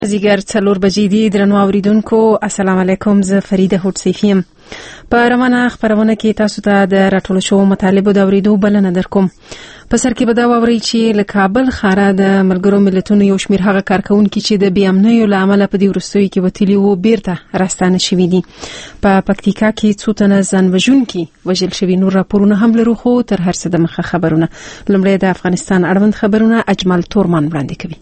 زیګر 4 بجې دي. درنو اوریدونکو السلام علیکم. زه فریده هوډسیفیم. په روانه خبرونه کې تاسو ته د راټول شو مطالبه د اوریدو بلنه درکوم. په سر کې به دا واورئ چې له کابل ښاره د ملګرو ملتونو یو شمېر هغه کارکونکي چې د بې امنیو له امله په دې وروستیو کې وتلي وو بیرته راستانه شوي دي. په پکتیکا کې څو تنه ځان وژونکي وژل شوي. نور راپورونه هم لرو، خو تر هر څه د مخه خبرونه. لومړی د افغانستان اړوند خبرونه اجمل تورمان وړاندې کوي.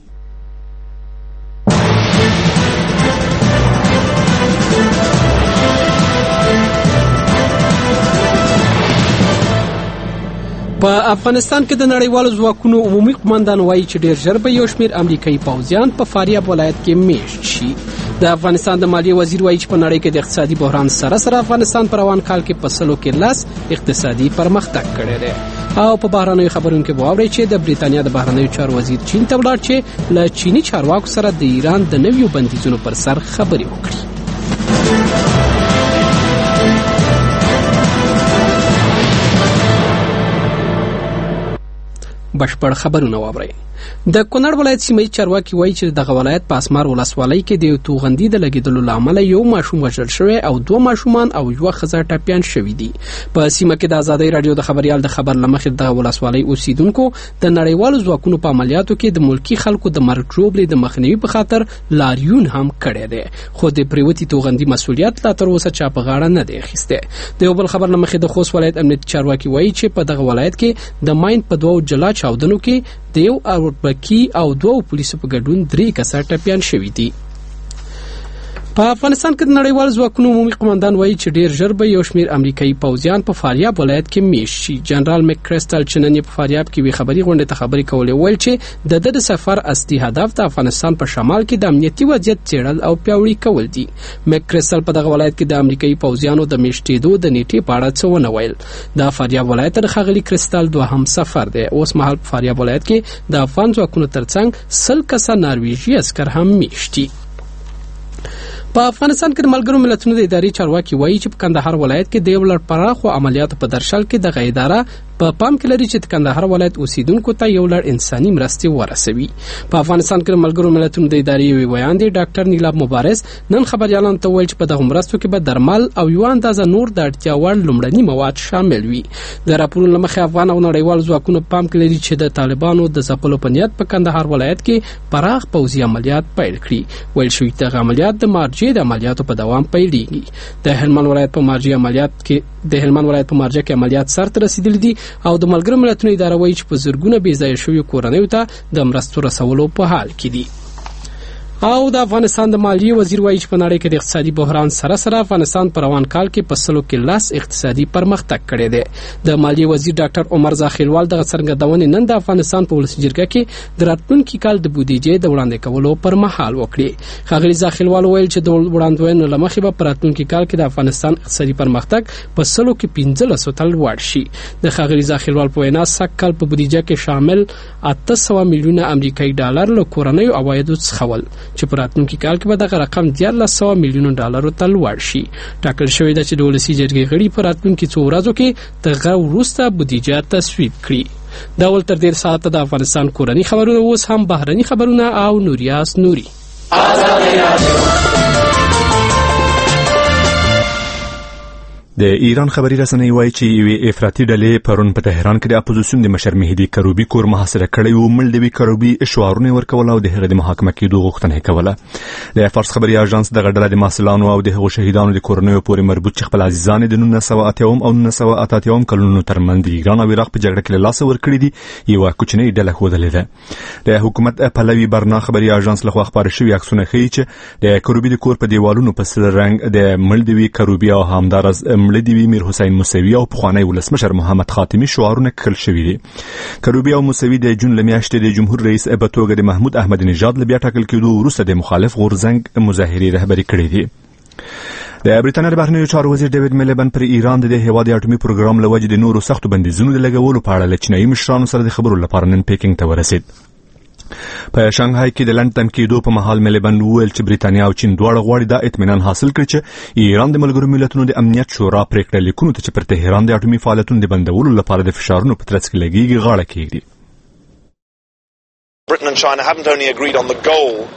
په افغانستان کې د نړیوالو ځواکونو عمومي قومندان وایي چې ډیر ژر به یو شمېر امریکایي پوځیان په فاریاب ولایت کې میشت شي. د افغانستان د مالیې وزیر وایي چې په نړۍ کې د اقتصادي بحران سره افغانستان په روان کال کې په 100 کې 10 اقتصادي پرمختګ کړی دی. او په بهرنیو خبرونو کې واورئ چې د بریتانیا د بهرنیو چارو وزیر چین ته ولاړ چې له چینی چارواکو سره د ایران د نویو بندیزونو پر سر خبرې وکړي. بشپړ خبرونه واورئ. د کونړ ولایت سیمه چارواکي وایي چې دغه ولایت په اسمار ولسوالۍ کې د یو توغندي د لګیدلو لامل یو ماشوم وژل شوی او 2 ماشومان او یو ښځه ټپیان شوي دي. په سیمه کې د آزادۍ رادیو د خبريال د خبر لمخې د ولسوالۍ اوسیدونکو د نړیوالو ځواکونو په عملیاتو کې د ملکی خلکو د مرګ ژوبلې د مخنیوي په خاطر لاریون هم کړی دی، خو د پریوتی توغندي مسولیت لا تر اوسه چا په غاړه نه دی اخیسته. د یو بل خبر لمخې د خوست ولایت امنیت چارواکي وایي چې په دغه ولایت کې د ماین په 2 جلا چاودنو کې د یو اوربکی او 2 پولیسو په ګډون 3 کسان ټپیان شوي دي. په افغانستان کې د نړیوال ځواکونو عمومي قومندان وایي چې ډیر ژر به یو شمېر امریکایي پوځیان په فاریاب ولایت کې میشت شي. جنرال میک کرسټل چې نن په فاریاب کې وی خبري غونډه ته خبري کولې، ویل چې د سفر اصلي هدف د افغانستان په شمال کې د امنیتي وضعیت څېړل او پیاوړي کول دي. میک کرسټل په دغه ولایت کې د امریکایي پوځیانو د میشتېدو د نیټې په اړه څه ونه ویل. د فاریاب ولایت د خغلی کرسټل دوهم سفر دی. اوس مهال په فاریاب ولایت کې د افغان ځواکونو ترڅنګ 100 کسه نارویجي عسكر هم میشتي. په افغانستان کې د ملګرو ملتونو د ادارې چارواکي وایي چې په کندهار ولایت کې د یو لړ پراخو عملیاتو په درشل کې دغه اداره په پام کې لري چې د کندهار ولایت اوسیدونکو ته یو لړ انساني مرستې ورسوي. په افغانستان کې د ملګرو ملتونو د ادارې یو ویان دی ډاکټر نیلاب مبارز نن خبريالانو ته ویل چې په دغه مرستو کې به درمل او یو اندازه نور د اړتیا وړ لومړني مواد شامل وي. د راپورونو لمخې افغان او نړیوال ځواکونو پام کې لري چې د طالبانو د ځپلو په نیت په کندهار ولایت کې پراخ پوځي عملیات پیل کړي. ویل شوی دغه عملیات د مارجې د عملیاتو په دوام پیلېږي. د هلمند ولایت په مارجې کې عملیات سرته رسیدلي دي او د ملګرو ملتونو اداره وایي چې په زرګونه بې ځایه شویو کورنیو ته د مرستو رسولو په حال کې دي. او د افغانستان د مالیې وزیر وایي چې په نړۍ کې د اقتصادي بحران سره افغانستان په روان کال کې په 100 کې 10 اقتصادي پرمختګ کړی دی. د مالیې وزیر ډاکټر عمر زاخیلوال دغه څرګندونې نن د افغانستان په ولسي جرګه کې د راتلونکي کال د بودیجې د وړاندې کولو پر مهال وکړي. ښاغلي زاخیلوال ویل چې د وړاندوینو له مخې به په راتلونکي کال کې د افغانستان اقتصادي پرمختګ په 100 کې 15 تل لوړ شي. د ښاغلي زاخیلوال په وینا سږ کال په بودیجه کې شامل 800 میلیونه امریکایي ډالر له کورنیو عوایدو څخه ول چې په راتلونکي کال کې به دغه رقم 1300 میلیونه ډالر ته لوړ شي. ټاکل شوی دی چې د ولسي جرګې غړي په راتلونکي 2 ورځو کې دغه وروسته بودیجه تصویب کړي. دا ول تر ډیر ساعته د افغانستان کورني خبرونه، اوس هم بهرني خبرونه او نوریاس نوري. د ایران خبري رسنۍ وایي چې یوې افراطي ډلې پرون په تهران کې د اپوزیسیون د مشر مهدي کروبي کور محاصره کړی و. ملډوي کروبي شعارونه ورکول او د هغه د محاکمه کېدو غوښتنه کوله. د فارس خبري اژانس دغه ډله د محصلانو او د هغو شهیدانو د کورنیو پورې مربوط چې خپل عزیزان د 1980 او 1988 کلونو ترمنځ د ایران او عراق په جګړه کې له لاسه ورکړي دي یوه کوچنۍ ډله ښودلې ده. د حکومت پلوي برنا خبري اژانس لخوا خپاره شوي عکسونه ښیي چې د کروبي د کور په دیوالونو په سره رنګ د ملډوي کروبي او همدارز ملډوي میر حسین موسوي او پخوانی ولسمشر محمد خاتمی شعارونه کړل شوي دي. کروبي او موسوي د جون لمیاشتې د جمهور رئیس په توګه د محمود احمد نژاد له بیا ټاکل کېدو وروسته د مخالف غورځنګ مظاهرې رهبري کړې دي. د بریتانیا د بهرنیو چارو وزیر ډیوډ میلیبن پر ایران د هیواد اټومي پروګرام لوجې د نورو سختو بندیزونو د لګولو په اړه له چینایي مشرانو سره د خبرو لپاره نن پیکینګ ته ورسید. په شانګهای کې د لندن کېدو په محل میلیبن وویل چې بریتانیا او چین دواړه غواړي دا اطمینان حاصل کړي چې ایران د ملګرو ملتونو د امنیت شورا پریکړه لیکونو ته چې پر تهران د اټومي فعالیتونو د بندولو لپاره د فشارونو په ترڅ کې لګیږي غاړه کېږدي. Britain and China haven't only agreed on the goal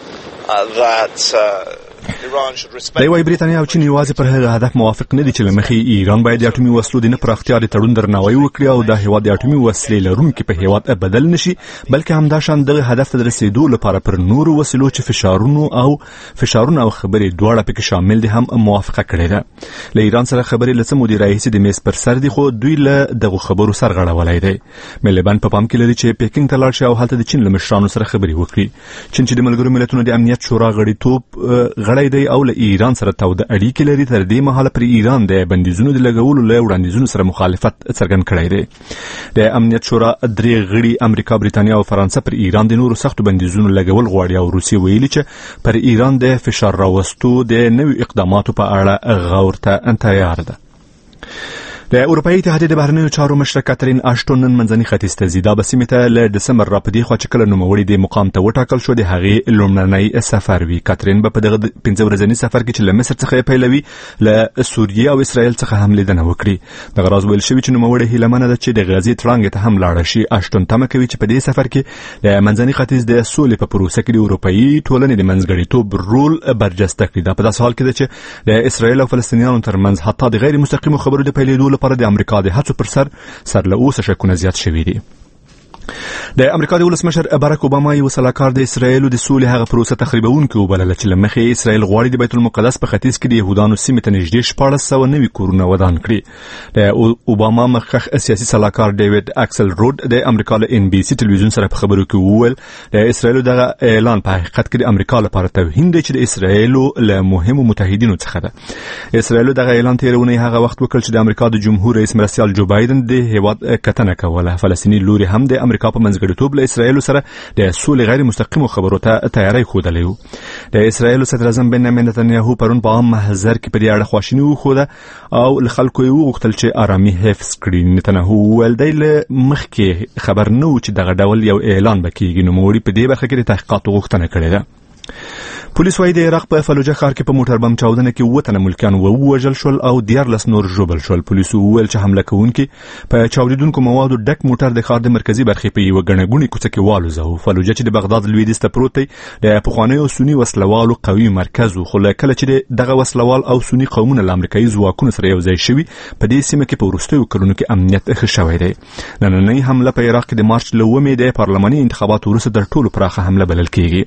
دی وايي بریتانیا او چین یوازې پر هغه هدف موافق نه دي چې لمخې ایران باید د اټومي وسلو د نه پراختیا د تړون درناوی وکړي او د هیواد د اټومي وسلې لرونکي په هیواد بدل نشي، بلکې همدا شان دغه هدف ته رسیدو لپاره پر نورو وسلو چې فشارونه او خبرې دواړه پکې شامل دي هم موافقه کړې ده. له ایران سره خبرې لڅ مودي راهیسې د میز پر سر دي، خو دوی له دغه خبرو سرغړولای دي. ملبن په پام کې لري چې پیکینګ ته لاړ شي او هلته د چین له مشرانو سره خبرې وکړي. چین چې د ملګرو ملتونو د امنیت شورا غړی دی او له ایران سره توده اړیکې لري، تر دې مهاله پر ایران د بندیزونو د لګولو له وړاندیزونو سره مخالفت څرګند کړی دی. د امنیت شورا درې غړي امریکا، بریتانیا او فرانسه پر ایران د نورو سختو بندیزونو لګول غواړي او روسیه ویلي چې پر ایران د فشار راوستو د نوي اقداماتو په اړه غور ته تیار ده. د اروپאי اتحادیې د بهرنیو چارو مشره کاترین آشټون نن منځني ختیځ ته ځي. دا به سیمې ته له دسمبر راپدې خوا چې کله نوموړي د مقام ته وټاکل شو د هغې لومړنی سفر وي. کاترین به په دغه 15 ورځني سفر کې چې له مصر څخه پیلوي له سوریې او اسرائیل څخه هم لیدنه وکړي. دغه راز ویل شوی چې نوموړي هیلهمنه ده چې د غزې تړانګې ته هم لاړه شي. آشټون تمه کوي چې په دې سفر کې د منځني ختیځ د سولې په پروسه کې د اروپאי ټولنې د منځګړیتوب رول برجسته کړي. دا په داسې حال کې ده چې د اسرائیل او فلسطینیانو ترمنځ حتی د غیر مستقیمو خبرو د پیلېدو لپاره د امریکا د هڅو پر سر له اوسه شکونه زیات شوي دي. د امریکا د ولسمشر باراک اوباما یو سلاکار د اسرائیل د سولې هغه پروسه تخریبونکې وبلله چې لمخې اسرائیل غواړي د بیت المقدس په ختیځ کې د يهودانو سیمې ته نږدې 1490 کورونه ودان کړي. د اوباما مخکښ سیاسي سلاکار ډیوډ اکسل رود د امریکا له ان بي سي ټلویزیون سره په خبرو کې وویل د اسرائیل دغه اعلان په حقیقت کې د امریکا لپاره توهین دی چې د اسرائیل له مهمو متحدینو څخه ده. اسرائیل دغه اعلان تیرونه هغه وخت وکړ چې د امریکا د جمهور رئیس مرستیال جو بایدن د هیواد کتنه کوله. فلسطینی لوري هم د امریکا په منځګړیتوب له اسرائیل سره د سولې غیر مستقیمو خبرو ته تیاری ښودلې و. د اسرائیل صدر اعظم بنیامین نتنیاهو پرون په عام محضر کې په دې اړه خواشیني وښوده او له خلکو یې وغوښتل چې آرامي حفظ کړي. نتنیاهو وویل دی له مخکې خبر نه و چې دغه ډول یو اعلان به کېږي. نوموړي په دې برخه کې د تحقیقاتو غوښتنه کړې ده. پولیس وايي د عراق په فلوجه ښار کې په موټر بم چاودنه کې 7 تنه ملکیان ووژل شول او 14 نور ژوبل شول. پولیسو وویل چې حمله کوونکي په چاودیدونکو موادو ډک موټر د ښار د مرکزي برخې په یو غنغوني کوڅه کې والوزاوه. فلوجه چې د بغداد لویدیځ ته پروت دی د پخوانیو سنی وسلوالو قوي مرکز و، خو کله چې دغه وسلوال او سنی قومونه له امریکایي ځواکونو سره یو ځای شوي په دې سیمه کې په وروستیو کلونو کې امنیت ښه شوی دی. نننۍ حمله په عراق کې د مارچ له 1 د پارلماني انتخاباتو وروسته تر ټولو پراخه حمله بلل کېږي.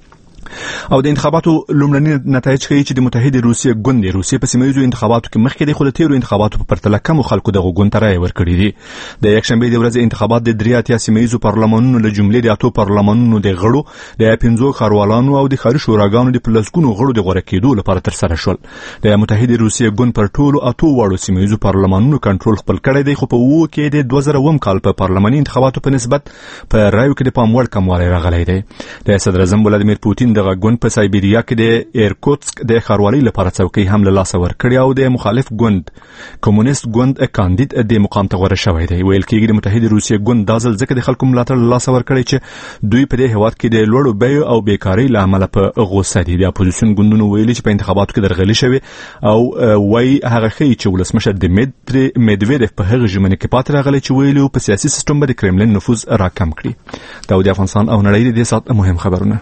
او د انتخاباتو لومړني نتایج ښیي چې د متحده روسیې ګوند د روسیې په سیمه ییزو انتخاباتو کې مخکې د خو د تیرو انتخاباتو په پرتله کم خلکو دغه ګوند ته رایه ورکړي دي. د یکشنبې د ورځې انتخابات د 3 سیمه ییزو پارلمانونو له جملې د 8 پارلمانونو د غړو د 15 ښاروالانو او د ښاري شوراګانو د پلسګونو غړو د غوړه کېدو لپاره ترسره شول. د متحده روسیې ګوند پر ټولو 8 واړو سیمه ییزو پارلمانونو کنټرول خپل کړی دی، خو په وو کې د 2000 کال په پارلماني انتخاباتو په نسبت په رایو کې د پام وړ کموالی راغلی دی. د صدر اعظم ولادیمیر پوتین دغه ګوند په سایبیریا کې د ایرکوتسک د ښاروالۍ لپاره څوکۍ هم له لاسه ورکړې او د مخالف ګوند کمونیست ګوند کاندید د مقام ته غوره شوی دی. ویل کېږي د متحده روسیې ګوند دا ځل ځکه د خلکو ملاتړ له لاسه ورکړی چې دوی په دې هیواد کې د لوړو بیو او بیکارۍ له امله په غوسه دي. د اپوزیسیون ګوندونو ویلي چې په انتخاباتو کې درغلي شوې او وایي هغه ښیي چې ولسمشر دمیتری میدویدف په هغه ژمنه کې پاتې راغلی چې ویلي په سیاسي سیستم باندې کرملین نفوذ راکم کړي. دا د افغانستان او نړۍ د سات مهم خبرونه.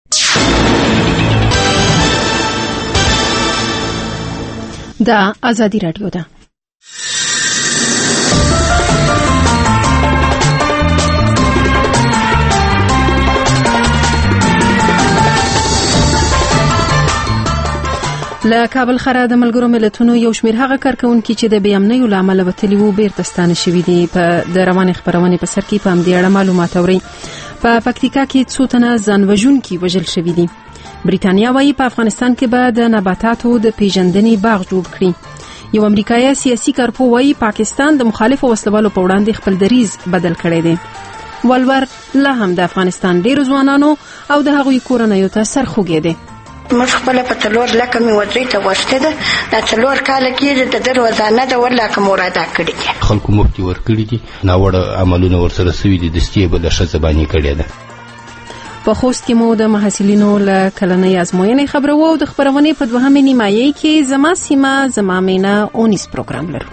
دا آزادی رادیو ده. له کابل خره د ملګرو ملتونو یو شمېر هغه کارکونکي چې د بې امنیو له امله وتلي وو بیرته ستانه شوي دي. په د روانې خپرونې په سر کې په همدې اړه معلومات اورئ. په پکتیکا کې څو تنه ځان وژونکي وژل شوي دي. بریتانیا وايي په افغانستان کې به د نباتاتو د پیژندنې باغ جوړ کړي. یو امریکایي سیاسي کارپو وايي پاکستان د مخالفو وسلوالو په وړاندې خپل دریځ بدل کړی دی. ولور لا هم د افغانستان ډېر ځوانانو او د هغوی کورنیو ته سرخوږی دی. موږ خپل په تلور لکه می ودرې ته وسته ده د تلور کال کې د دروازه د ورلکه موراده کړی خلکو مفتي ور کړی دي ناوړه عملونه ورسره سوي دي د استیبه د شزبانی کړی ده. په خوست کې مو د محصلینو له کلنۍ ازموینې خبرو او د خبرونې په دوهمې نیمایي کې زما سیمه زما مینه اونیس پروګرام لرو.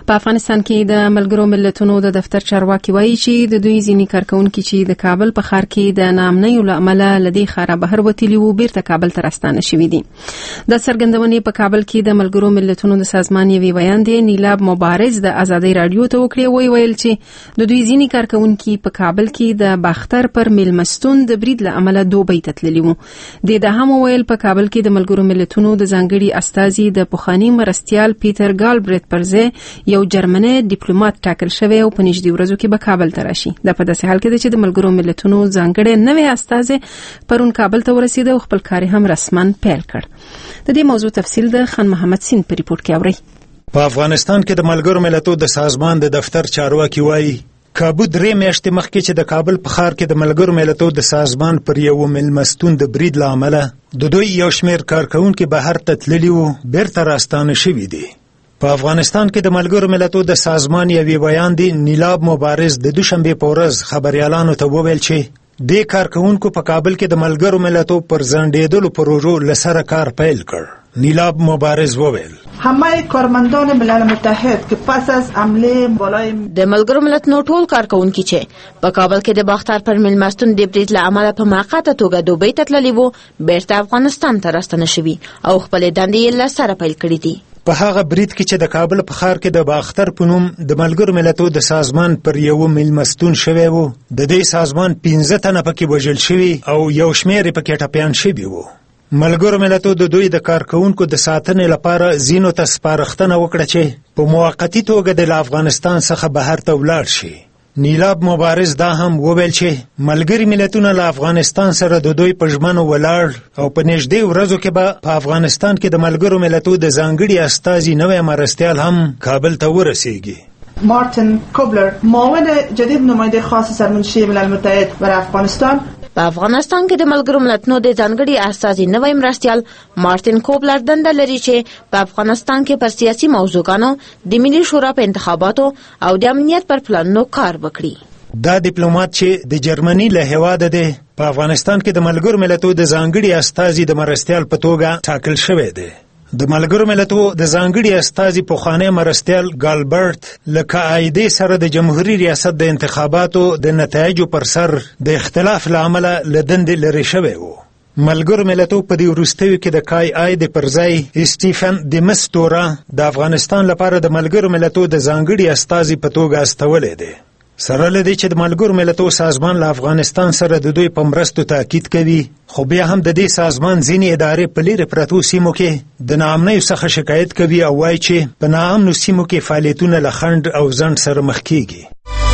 په افغانستان کې د ملګرو ملتونو د دفتر چارواکي وایي چې د دوی ځینی کارکونکو چې د کابل په ښار کې د ناامنۍ له امله لدی خاره بهر وتلی وو بیرته کابل ته راستانه شوي دي. د څرګندونې په کابل کې د ملګرو ملتونو د سازمان یوې بیان دی نیلاب مبارز د ازادۍ رادیو ته وکړي ویل چې د دوی ځینی کارکونکو په کابل کې د باختر پر میلمستون د برید له امله دوبۍ ته تللي وو. د هم ویل په کابل کې د ملګرو ملتونو د ځانګړي استازي د پخوانی مرستیال پیټر ګالبرت پرځه یو جرمني ډیپلوماټ ټاکل شوی او په نږدې ورځو کې به کابل ته راشي. د په داسې حال کې چې د ملګرو ملتونو ځانګړي نوې استازي پرون کابل ته ورسید او خپل کار هم رسماً پیل کړ. د دې موضوع تفصیل د خان محمد سین په ریپورت کې اوري. په افغانستان کې د ملګرو ملتونو د سازمان د دفتر چارواکي وایي کابو درې میاشتې مخکې چې د کابل په ښار کې د ملګرو ملتونو د سازمان پر یو میلمستون د برید له امله د دوی یو شمېر کارکونکي بهر ته تللي وو بیرته راستانه شوي دي. په افغانستان کې د ملګرو ملتونو د سازمان یوې بیان دی نیلاب مبارز د دوشنبې په ورځ خبريالانو ته وویل چې د کارکونکو په کابل کې د ملګرو ملتونو پر ځنډېدلو پروژو لسره کار پیل کړ. نیلاب مبارز وویل همه کارمندان ملل متحد که پس از حمله بالای د ملګرو ملتونو ټول کارکونکي چې په کابل کې د باختر پر میلمستون د برید له امله په موقته توګه دوبۍ ته تللي وو بیرته افغانستان ته راستنه شوي او خپل دندې یې لسره پیل کړې دي. په هغه برید کې چې د کابل په ښار کې د باختر په نوم د ملګرو ملتونو د سازمان پر یو میلمستون شوی وو د دې سازمان 15 تنه پکې وژل شوي او یو شمېر پکې ټپیان شوي وو. ملګرو ملتونو د دوی د کارکونکو د ساتنې لپاره ځینو ته سپارښتنه وکړه چې په موقتی توګه د افغانستان څخه بهر ته ولاړ شي. نیلاب مبارز دا هم وویل چې ملګری ملتونه له افغانستان سره د دوی په ژمنو ولاړ او په نږدې ورځو کې به په افغانستان کې د ملګرو ملتونو د ځانګړي استازي نوی مرستیال هم کابل ته ورسیږي. مارتین کوبلر معاون جدید نماینده خاص سرمنشی ملل متحد برای افغانستان په افغانستان کې د ملګرو ملتونو د ځانګړي استازي نوی مرستیال مارتین کوبلر دنده لري چې په افغانستان کې پر سیاسي موضوعاتو د ملي شورا په انتخاباتو او د امنیت پر پلانونو کار وکړي. دا ډیپلوماټ چې د جرمني له هیواده دی په افغانستان کې د ملګرو ملتونو د ځانګړي استازي د مرستیال په توګه ټاکل شوی دی. د ملګرو ملتونو د ځانګړي استازي پخوانی مرستیال ګالبرت لکه عایدې سره د جمهوریت ریاست د انتخاباتو د نتایجو پر سر د اختلاف له امله له دندې لرې شوی و. ملګرو ملتونو په دې وروستیو کې د کای عایدې پر ځای اسټیفن د مستورا د افغانستان لپاره د ملګرو ملتونو د ځانګړي استازي په توګه استولی دی. سره له دې چې د ملګرو ملتونو سازمان له افغانستان سره د دوی په مرستو تاکید کوي خو بیا هم د دې سازمان ځینې ادارې په لیرې پرتو سیمو کې د ناامنیو څخه شکایت کوي او وایي چې په ناامنو سیمو کې فعالیتونه له خنډ او ځنډ سره مخ کیږي.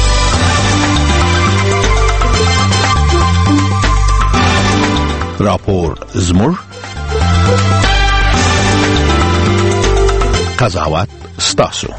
راپور زموږ قضاوت ستاسو.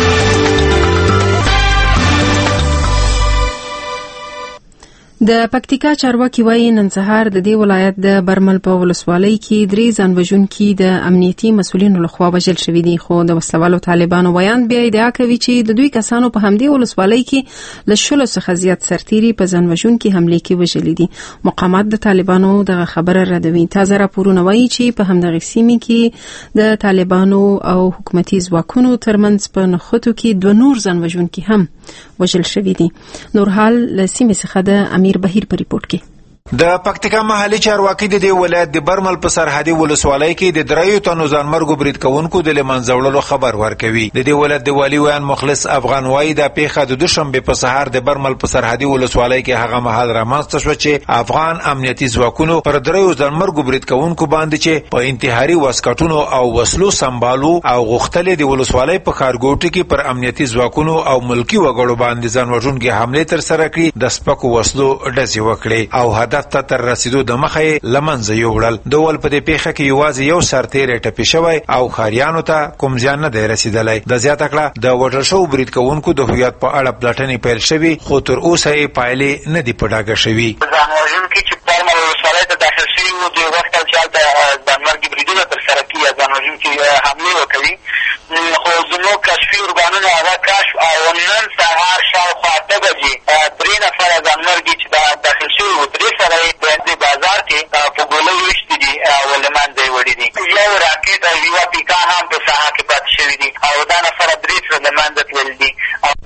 د پکتیکا چارواکي وایي نن سهار د دې ولایت د برمل په ولسوالۍ کې 3 ځانوژونکي د امنیتي مسولینو لخوا وژل شوي دي خو د وسلوالو طالبانو بیان بیا ادعا کوي چې د دوی کسانو په همدې ولسوالۍ کې له 10 څخه زیات سرتیري په ځانوژونکي حمله کې وژلي دي. مقامات د طالبانو دغه خبره ردوي. تازه راپورونه وایي چې په همدغه سیمه کې د طالبانو او حکومتي ځواکونو ترمنځ په نخښتو کې 2 نور ځانوژونکي هم وژل شوي دي. نورحال له سیمې څخه د امیر بهیر په ریپورت کې. د پکتیکا محلي چارواکي د دې ولایت د برمل په سرحدي ولسوالۍ کې د 3 تنو ځانمرګو برید کوونکو د لمنځه خبر ورکوي. د دې ولایت د والی ویان مخلص افغان وایي د پیښه د دوشنبه په سهار د برمل په سرحدي ولسوالۍ کې هغه محل رامنځته شو چې افغان امنیتي ځواکونو پر 3 ځانمرګو برید کوونکو باندې چې په انتحاري وسکټونو او وسلو سمبالو او غختلې د ولسوالۍ په خارګوټ کې پر امنیتي ځواکونو او ملکی وګړو باندې ځانوژونکي حمله تر سره کړې د سپکو وسلو ډزې وکړې او هدف ته تر رسیدو د مخې لمنځه یوړل. د ول په دې پیښه کې یوازې یو سرتیری ټپي شوی او خاریانو ته کوم ځان نه دی رسیدلی. د زیاته کړه د وژل شوو برید کوونکو د هویت په اړه پلټنې پیل شوي خو تر اوسه یې پایلې نه دي په ډاګه شوي. ځانوژونکي چې برمل ولسوالۍ ته داخل شوي وو دوی غوښتل چې هلته ځانمرګي بریدونه ترسره کړي یا ځانوژونکي حملې وکوي خو زموږ کشفي ارګانونو هغه کشف او نن سهار شاوخوا 8 بجې 3 نفره ځانمرګي چې داخل شوي وو 3 سره د بازار کې په ګولۍ ویشتي دي او له منځه یې وړي دي. یو راکټ او یوه پیکا هم په ساحه کې پاتې شوي دي او دا نفره 3 سره له منځه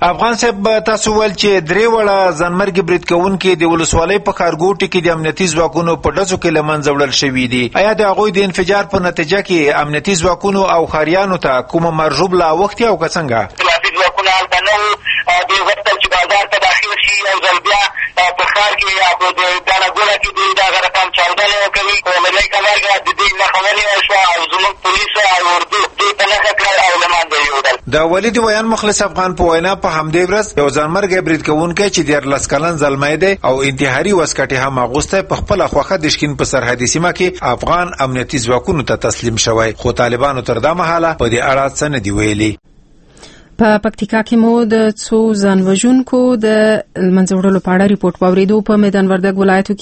افغان صاحب تاسو ول چې درې وړه ځانمرګي برید کوونکي د ولسوالۍ په کارګوټي کې د امنیتي ځواکونو په ډزو کې له منځه وړل شوي دي. آیا د هغوی د انفجار په نتیجه کې امنیتي ځواکونو او ښاریانو ته کومه مرجوب لا وختي او که څنګه؟ امنیتي ځواکونه هلته نه وو، دوی غوښتل چې بازار ته داخل شي، یو ځل بیا په ښار کې یا په ګڼه ګوڼه کې دوی دغه رقم چاودنې وکوي. په لومړۍ کمر کې د دوی نښه ونیول شوه او زموږ پولیسو او اردو دوی په نښه کړل او له منځه یوړل. د ولید ویان مخلص افغان په وینا په همدې ورځ یو ځانمرګی برید کوونکی چې 14 کلن زلمی دی او انتحاري وسکټې هم اغوستی په خپله خوښه د شکین په سرحدي سیمه کې افغان امنیتي ځواکونو ته تسلیم شوی، خو طالبانو تر دا مهاله په دې اړه څه نه دي ویلي. په پکتیکا کې مو د څو ځان وژونکو د منځه وړلو په اړه ریپورت واوریدو. په میدان وردګ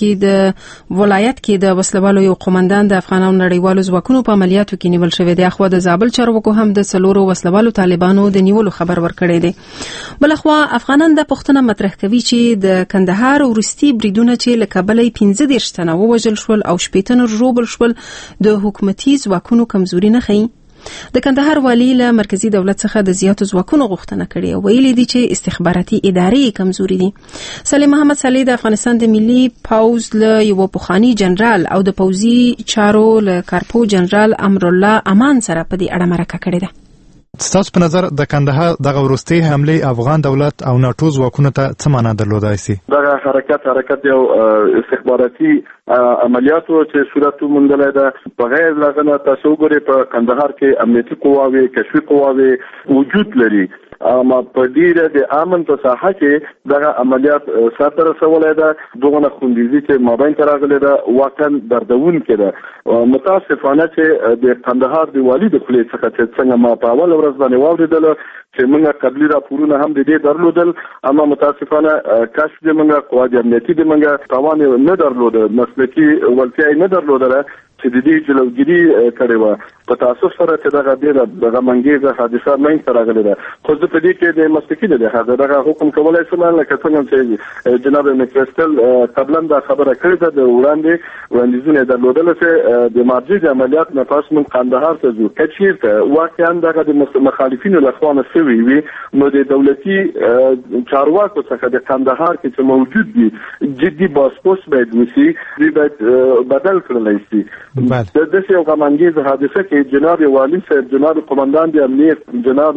ولایت کې د وسلوالو یو قومندان د افغانانو نړیوالو ځواکونو په عملیاتو کې نیول شوی دی. اخوا د زابل چارواکو هم د 4 وسلوالو طالبانو د نیولو خبر ورکړی دی. بلخوا افغانان د پښتنه مطرح کوي چې د کندهار وروستي بریدونه چې له کابل 15 تنه ووژل شول او 18 نور ژوبل شول د حکومتي ځواکونو کمزوري نه ښیي. د کندهار والی له مرکزی دولت څخه د زیاتو ځواکونو غوښتنه کړې او ویلي دي چې استخباراتي ادارې کمزوري دي. سلیم محمد صالح د افغانستان د ملي پوز له یو پخوانی جنرال او د پوزي چارو له کارپو جنرال امرالله امان سره په دې اړه مرکه کړې ده. ستاسو په نظر د کندهار دغه وروستي حمله افغان دولت او ناتو ځواکونو ته څه معنا درلودای شي؟ دغه حرکت یو استخباراتي عملیاتو چې صورت موندلای ده. بغیر لغنه تاسو ګورئ په کندهار کې امنیتي قواوې کشفي قواوې وجود لري، اما په ډیره د امن په ساحه کې دغه عملیات ساتره رسولای ده. دغه خوندیزي چې مابین تراغله ده واقعا دردون کړه. متاسفانه چې د کندهار دی والی د خپل څخه څنګه ما په اول ورځ باندې واوریدل چې موږ قبلي راپورونه هم د دې درلودل، اما متاسفانه کشف د موږ قواعد امنیتي د موږ توان نه درلود، مسلکي ولتیا نه درلودله چې د دې جلوګیری کړې و. په تاسف سره چې دغه ډیره دغه منګیزه حادثه مې راغله ده. خو د پدې کې د مسلکي د دغه حکم کولای شم لکه څنګه چې جناب مکرستل قبلا دا خبره کړې ده د وړاندیزونه درلودل چې د مارجې عملیات نه پاس من قندهار ته ځو کچیرته واقعا دغه د مخالفینو له خوا نسوي وي، نو د دولتي چارواکو څخه د قندهار کې چې موجود دي جدي باسپوس باید وسی دی باید بدل کړل شي. د دې یو غمانګیز حادثه کې جناب والی صاحب، جناب قومندان د امنیت، جناب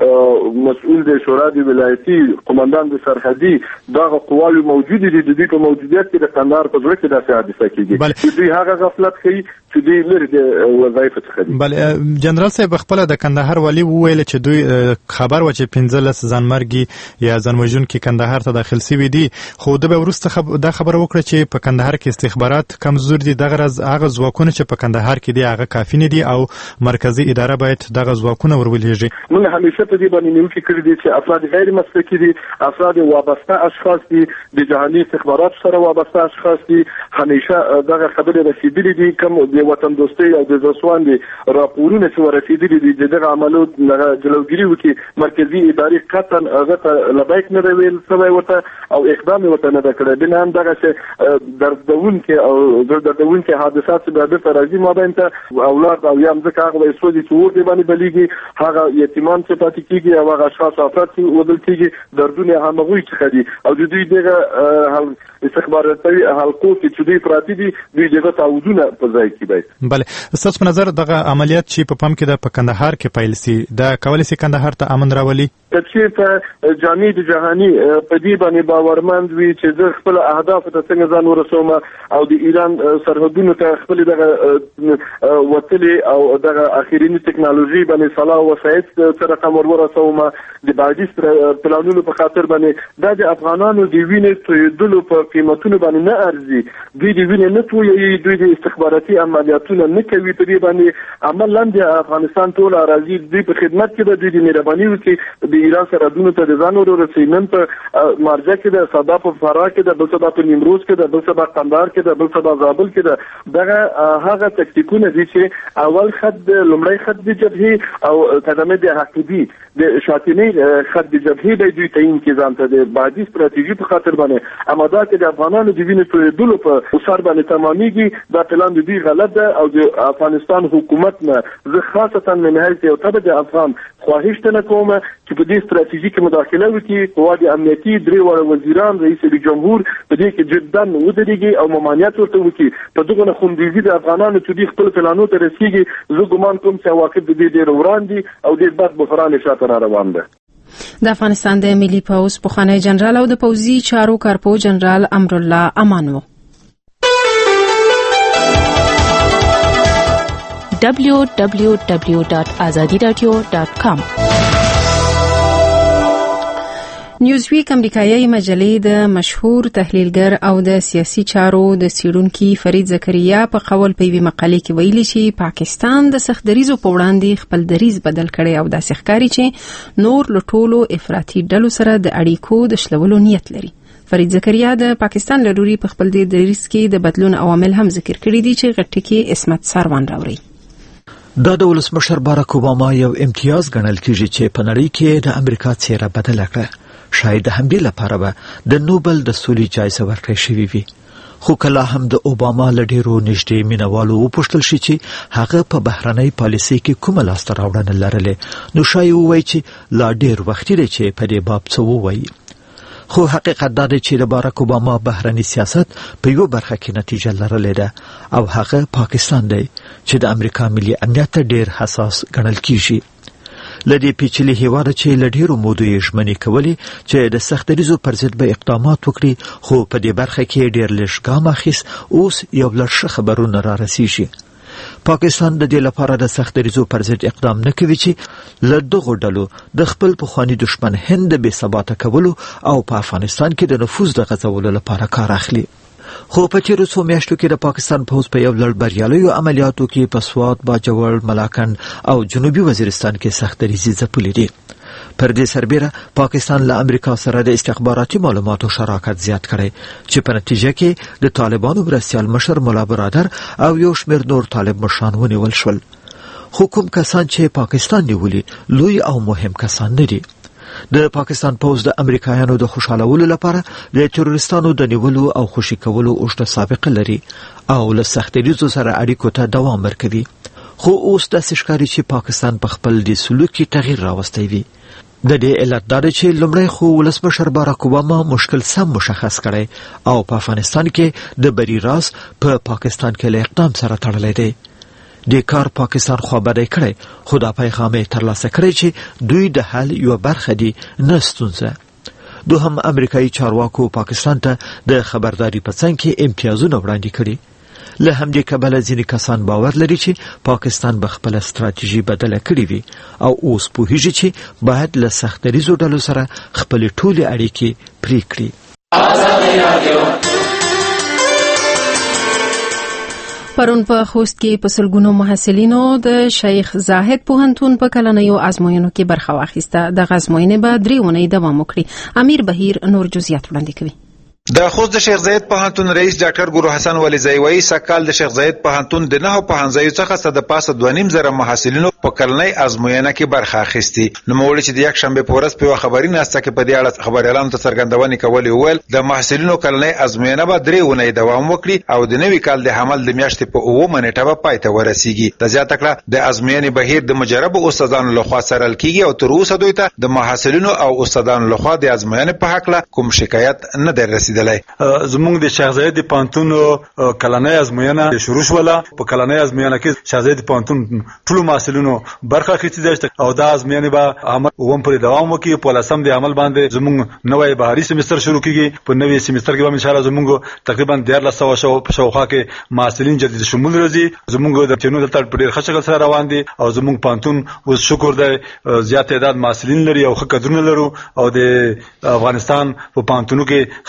مسؤل د شورا د ولایتي، قومندان د سرحدي دغه قواوی موجود دي. د دې په موجودیت کې د قندهار په ځای کې د حادثه کېږي. دوی هغه غفلت کوي چې دوی لري د وظایف څخه دي. بل جنرال صاحب خپل د کندهار والی وویل چې دوی خبر و چې 15 ځانمرګي یا ځانوژونکي کندهار ته داخل شوي دي، خو د به ورسته دا خبر وکړه چې په کندهار کې استخبارات کمزور دي. دغه هغه ځواکونه چې په کندهار کې دي هغه کافي نه دي او مرکزی اداره باید دغه ځواکونه ورولېږي. موږ همیشه په دې باندې نیوکه کړې دي چې افراد غیر مسلکي دي، افراد وابسته اشخاص دي، د جهاني استخبارات سره وابسته اشخاص دي. همیشه دغه خبرې رسیدلې دي، کوم د وطن دوستۍ او د زسوان دي راپورونه چې ورسیدلي دي چې دغه عملو جلوګیری وکړي. مرکزی ادارې قطعا هغه لبیک نه ویل سوی وته او اقدام وته نه کړی. بنا هم دغه چې دردونکې او دردونکې حادثات به د فرضي مابین ته اولاد او یم ځکه هغه وایي سوځي چې ور دی باندې بلیږي، هغه یتیمان چې پاتې کېږي او هغه اشخاص افراد چې ودل کېږي دردونه همغوی څخه دي او د دوی دغه استخباراتي حلقو چې دوی پراتی دي دوی دغه تعهدونه په ځای کې دي. بله ستاسو په نظر دغه عملیات چې په پام کې د کندهار کې پیل سي دا کولی سي کندهار ته امن راولي؟ چې جامع د جهاني په دې باندې باورمند وي چې زه خپل اهداف ته څنګه ځان ورسوم او د ایران سرحدونو ته خپل دغه وتلې او دغه اخیرینی ټکنالوژي باندې صلاح وسایت سره کوم ورسوم د بعدي پلانونو په خاطر باندې د افغانانو د وینې تویدلو په قیمتونو باندې نه ارزي. دوی د وینې نه تویي، دوی د استخباراتي عملیاتونه نه کوي. په دې باندې عمل لاندې افغانستان ټول راځي دوی په خدمت کې د دوی د مهرباني وکړي د ایران سرحدونو ته د ځان ورسوي. نن په مارجه کې د سبا په فراه کې د بل سبا په نیمروز کې د بل سبا قندهار کې د بل سبا زابل کې د دغه هغه تکتیکونه دي چې اول خط لومړی خط د جبهې او قدمه د حقیقي د شاطینې خط د جبهې د دوی تعین کې ځان ته د بعدي ستراتیژي په خاطر باندې اماده کې د افغانانو د وینې تویدلو په وسار باندې تمامېږي. دا پلان د دوی غلط ده او د افغانستان حکومت نه زه خاصتا من حیث یو تبع د افغان خواهش ته کوم چې په دې ستراتیژي کې مداخله وکړي. قواد امنیتي 3 وړ وزیران رئیس جمهور په دې کې جدا ودرېږي او ممانعت ورته وکړي. په دغه خوندیزي د افغانانو چې د خپل پلانونو ته رسیږي زه ګمان کوم چې واقع د دې ډېر وړاندې او ډېر بد بحران شاته را روان ده. د افغانستان د ملي پوز پخوانی جنرال او د پوزي چارو کارپو جنرال امرالله امان وو. www.azadiradio.com نیوزویک امریکایي مجلې د مشهور تحلیلګر او د سیاسي چارو د څېړونکي فرید زکریا په قول په یوه مقاله کې ویلي چې پاکستان د سخت دریزو په وړاندې خپل دریز بدل کړي او داسې ښکاري چې نور له ټولو افراطي ډلو سره د اړیکو د شلولو نیت لري. فرید زکریا د پاکستان لروري په خپل دریز کې د بدلون عوامل هم ذکر کړي دي چې غټ کې اسمت سروان راوړي. دا د ولسمشر باراک اوباما یو امتیاز ګڼل کیږي چې په نړۍ کې د امریکا څیره بدله کړه. شاید همدې لپاره به د نوبل د سولې جایزه ورکړل شوې وي. خو کله هم د اوباما له ډیرو نږدې مینوالو وپوښتل شي چې هغه په بهرنۍ پالیسۍ کې کومه لاسته راوړنه لرلې، نو شاید ووایي چې لا ډیر وخت دی چې په دې باب څه ووایي. خو حقیقت دا دی چې د باراک اوباما بهرنی سیاست په یو برخه کې نتیجه لرلې ده او هغه پاکستان دی چې د امریکا ملي امنیت ډیر حساس ګڼل کیږي. لدې پیچلي هیواد چې لډیرو مودو یې ژمنې کولې چې د سخت دریزو پر ضد به اقدامات وکړي، خو په دې برخه کې ډیر لږ ګام اخیست. اوس یو لړ خبرونه را رسیږي. پاکستان د دې لپاره د سخت دریزو پر ضد اقدام نه کوي چې له دغو ډلو د خپل پخواني دشمن هند بې ثباته کولو او په افغانستان کې د نفوذ د غځولو لپاره کار اخلي. خو په تیرو څو میاشتو کې د پاکستان پوځ په یو لړ بریالیو عملیاتو کې په سوات، باجوړ، ملاکنډ او جنوبي وزیرستان کې سخت دریزې ځپلې دي. پر دې سربیره پاکستان له امریکا سره د استخباراتي معلوماتو شراکت زیات کړي چې په نتیجه کې د طالبانو مرستیال مشر مولا برادر او یو شمېر نور طالب مشران ونیول شول. خو کوم کسان چې پاکستان نیولي لوی او مهم کسان نه دي. د پاکستان پوځ د امریکایانو د خوشالولو لپاره د تروریستانو د نیولو او خوشي کولو اوږده سابقه لري او له سخت دریزو سره اړیکو ته دوام ورکوي. خو اوس داسې ښکاري چې پاکستان په خپل د سلوک کې تغییر راوستی وي. د دې علت دا دی چې لومړی خو ولسمشر باراک اوباما مشکل سم مشخص کړی او په افغانستان کې د بری راز په پاکستان کې له اقدام سره تړلی دی. د کار پاکستان خبرې کړي، خو دا پیغام یې ترلاسه کړی چې دوی د حل یو برخه دي، نه ستونزه. دوهم امریکایي چارواکو پاکستان ته د خبرداري په څنګ کې امتیازونه وړاندې کړي. له همدې کبله ځینې کسان باور لري چې پاکستان به خپله ستراتیژي بدله کړې وي او اوس پوهیږي چې باید له سخت دریزو ډلو سره خپلې ټولې اړیکې پرې کړي. پرون په خوست کې په سلګونو محصلینو د شیخ زاهد پوهنتون په کلنیو ازموینو کې برخه واخیسته. د ازموینې به 3 اونۍ دوام وکړي. امیر بهیر نور جزئیات وړاندې کوي. د خوست د شیخ زاید پوهنتون رئیس ډاکټر ګورو حسن ولیزی وایي سکهال د شیخ زاید پوهنتون د 9 پوهنځیو څخه څه د پاسه 2.5 محصلینو په کلنۍ ازموینه کې برخه اخیستي. نو موړي چې د یک شنبه په ورځ په خبري ناسته کې په دې اړه خبريالانو ته څرګندونې کولې ویل د محصلینو کلنۍ ازموینه به 3 اونۍ دوام وکړي او د نوي کال د حمل د میاشتې په 9 نیټه به پای ته ورسیږي. د زیاته کړه د ازموینې بهیر د مجرب استادانو لخوا څارل کیږي او تر اوسه دوی ته د محصلینو او استادانو لخوا د ازموینې په حق له کوم شکایت نه در رسیدلی. زمونږ د شیخ زاید پوهنتون کلنۍ ازموینه شروع شوله. په کلنۍ ازموینه کې شیخ زاید پوهنتون ټول محصلینو برخه اخیستې ده او دا ازموینه به عمل ووم پر دوام وکړي. په لسم د عمل باندې زمونږ نوې بهاري سیمستر شروع کیږي. په نوې سیمستر کې به ان شاء الله زمونږ تقریبا 1300 شاوخوا کې محصلین جدید شمول راځي. زمونږ د تینو دلته په ډېر ښه شکل سره روان دي او زمونږ پوهنتون اوس شکر دی زیات تعداد محصلین لري او ښه کادرونه لرو او د افغانستان په پوهنتونو کې ښه مقام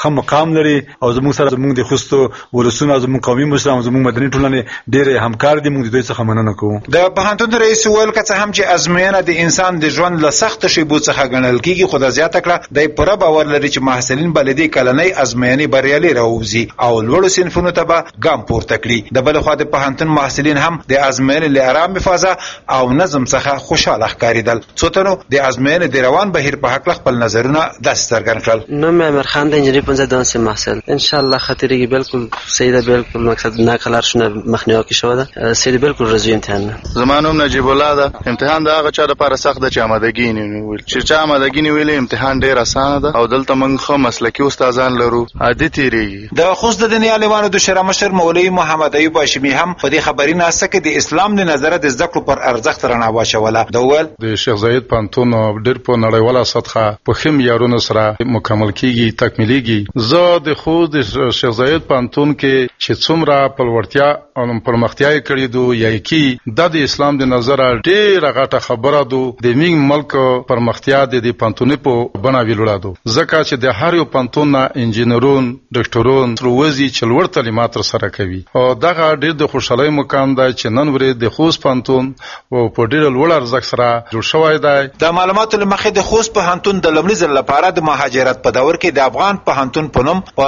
احترام لري او زموږ سره زموږ د خوستو ورسونه زموږ قومي مشران زموږ مدني ټولنې ډېر همکار دي. موږ د دوی څخه مننه کوو. د پوهنتون رئیس وویل که څه هم چې ازموینه د انسان د ژوند له سخت شیبو څخه ګڼل کیږي خو د زیاته کړه د پوره باور لري چې محصلین به له دې کلنۍ ازموینې بریالي راووځي او لوړو صنفونو ته به ګام پورته کړي. د بل خوا د پوهنتون محصلین هم د ازموینې له ارامې فضا او نظم څخه خوشاله ښکارېدل. څو تنو د ازموینې د روان بهیر په هکله خپل نظرونه داسې څرګند کړل. نوم مې امرخان د انجینري 15 محصل. ان شاء الله خاطرېږي بالکل صحیح ده. بالکل مقصد ناقلار شونه مخنیوي کې شو ده سید بالکل رضی امتحان. زما نوم نجیب الله ده. امتحان د هغه چا لپاره سخت ده چې آمادګي نه ویل. چې چا آمادګي نه ویل امتحان ډېر اسانه ده او دلته موږ خو مسلکي استادان لرو. عادي تیریږي. د خوست د دنیا لیوانو د شورا مشر مولوي محمد ایوب هاشمي هم په دې خبري ناسه کې د اسلام له نظره د زده کړو پر ارزښت رڼا واچوله. د ول د شیخ زاید پانتون ډېر په نړیواله سطحه په خیم یارونو سره مکمل کیږي تکمیلېږي. زه د خو د شیخ زاید پانتون کې چې څومره پلوړتیا او پرمختیا کړې دو یا کی د اسلام د نظره ډېر غټه خبره دو. د میګ ملک پرمختیا د پانتون په بنا ویلوړادو ځکه چې د هر یو پانتون نه انجینرون ډاکټرون روزي چلوړ تعلیمات سره کوي او دغه ډېر د خوشحالي مقام دی چې نن ورې د خوست پانتون او په ډېر لوړ ارزښت سره جوړ شوی دی. د معلوماتو لمخې د خوست پوهنتون د لومړي ځل لپاره د مهاجرت په دور کې د افغان پوهنتون په نوم په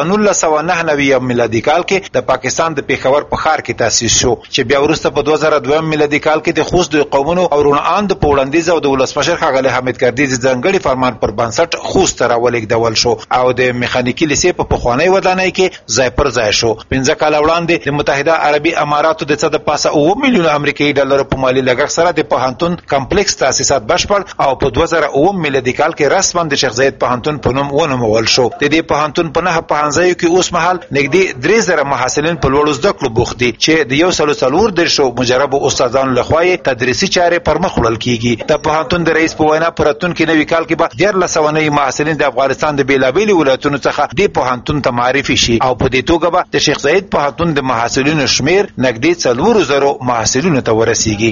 1999 میلادي کال کې د پاکستان د پیښور په ښار کې تاسیس شو چې بیا وروسته په 2002 میلادي کال کې د خوست د قومونو او رونان د پوړندیز او د ولسمشر ښاغلی حامد کردي ځانګړي فرمان پر بنسټ خوست ته راولېږدول شو او د میخانیکي لیسې په پخوانۍ ودانۍ کې ځای پر ځای شو. 15 کاله وړاندې د متحده عربي اماراتو د څه د پاسه 9 میلیونه امریکایي ډالرو په مالي لګښت سره د پوهنتون کمپلیکس تاسیسات بشپړ او په 2009 میلادي کال کې رسما د شیخ زاید پوهنتون په نوم ونومول شو. د دې پوهنتون په نه پوهنځیو کې اوس مهال نږدې 3000 محصلین په لوړو زده کړو بوخت دي چې د 140 مجربو استادانو لخوا تدریسي چارې پر مخ وړل کیږي. د پوهنتون د رئیس په وینا پر راتلونکي نوي کال کې به 1300 محصلین د افغانستان د بیلابېلو ولایتونو څخه د پوهنتون ته معرفي شي او په دې توګه به د شیخ زاید پوهنتون د محصلینو شمیر نږدې 4000 محصلینو ته ورسیږي.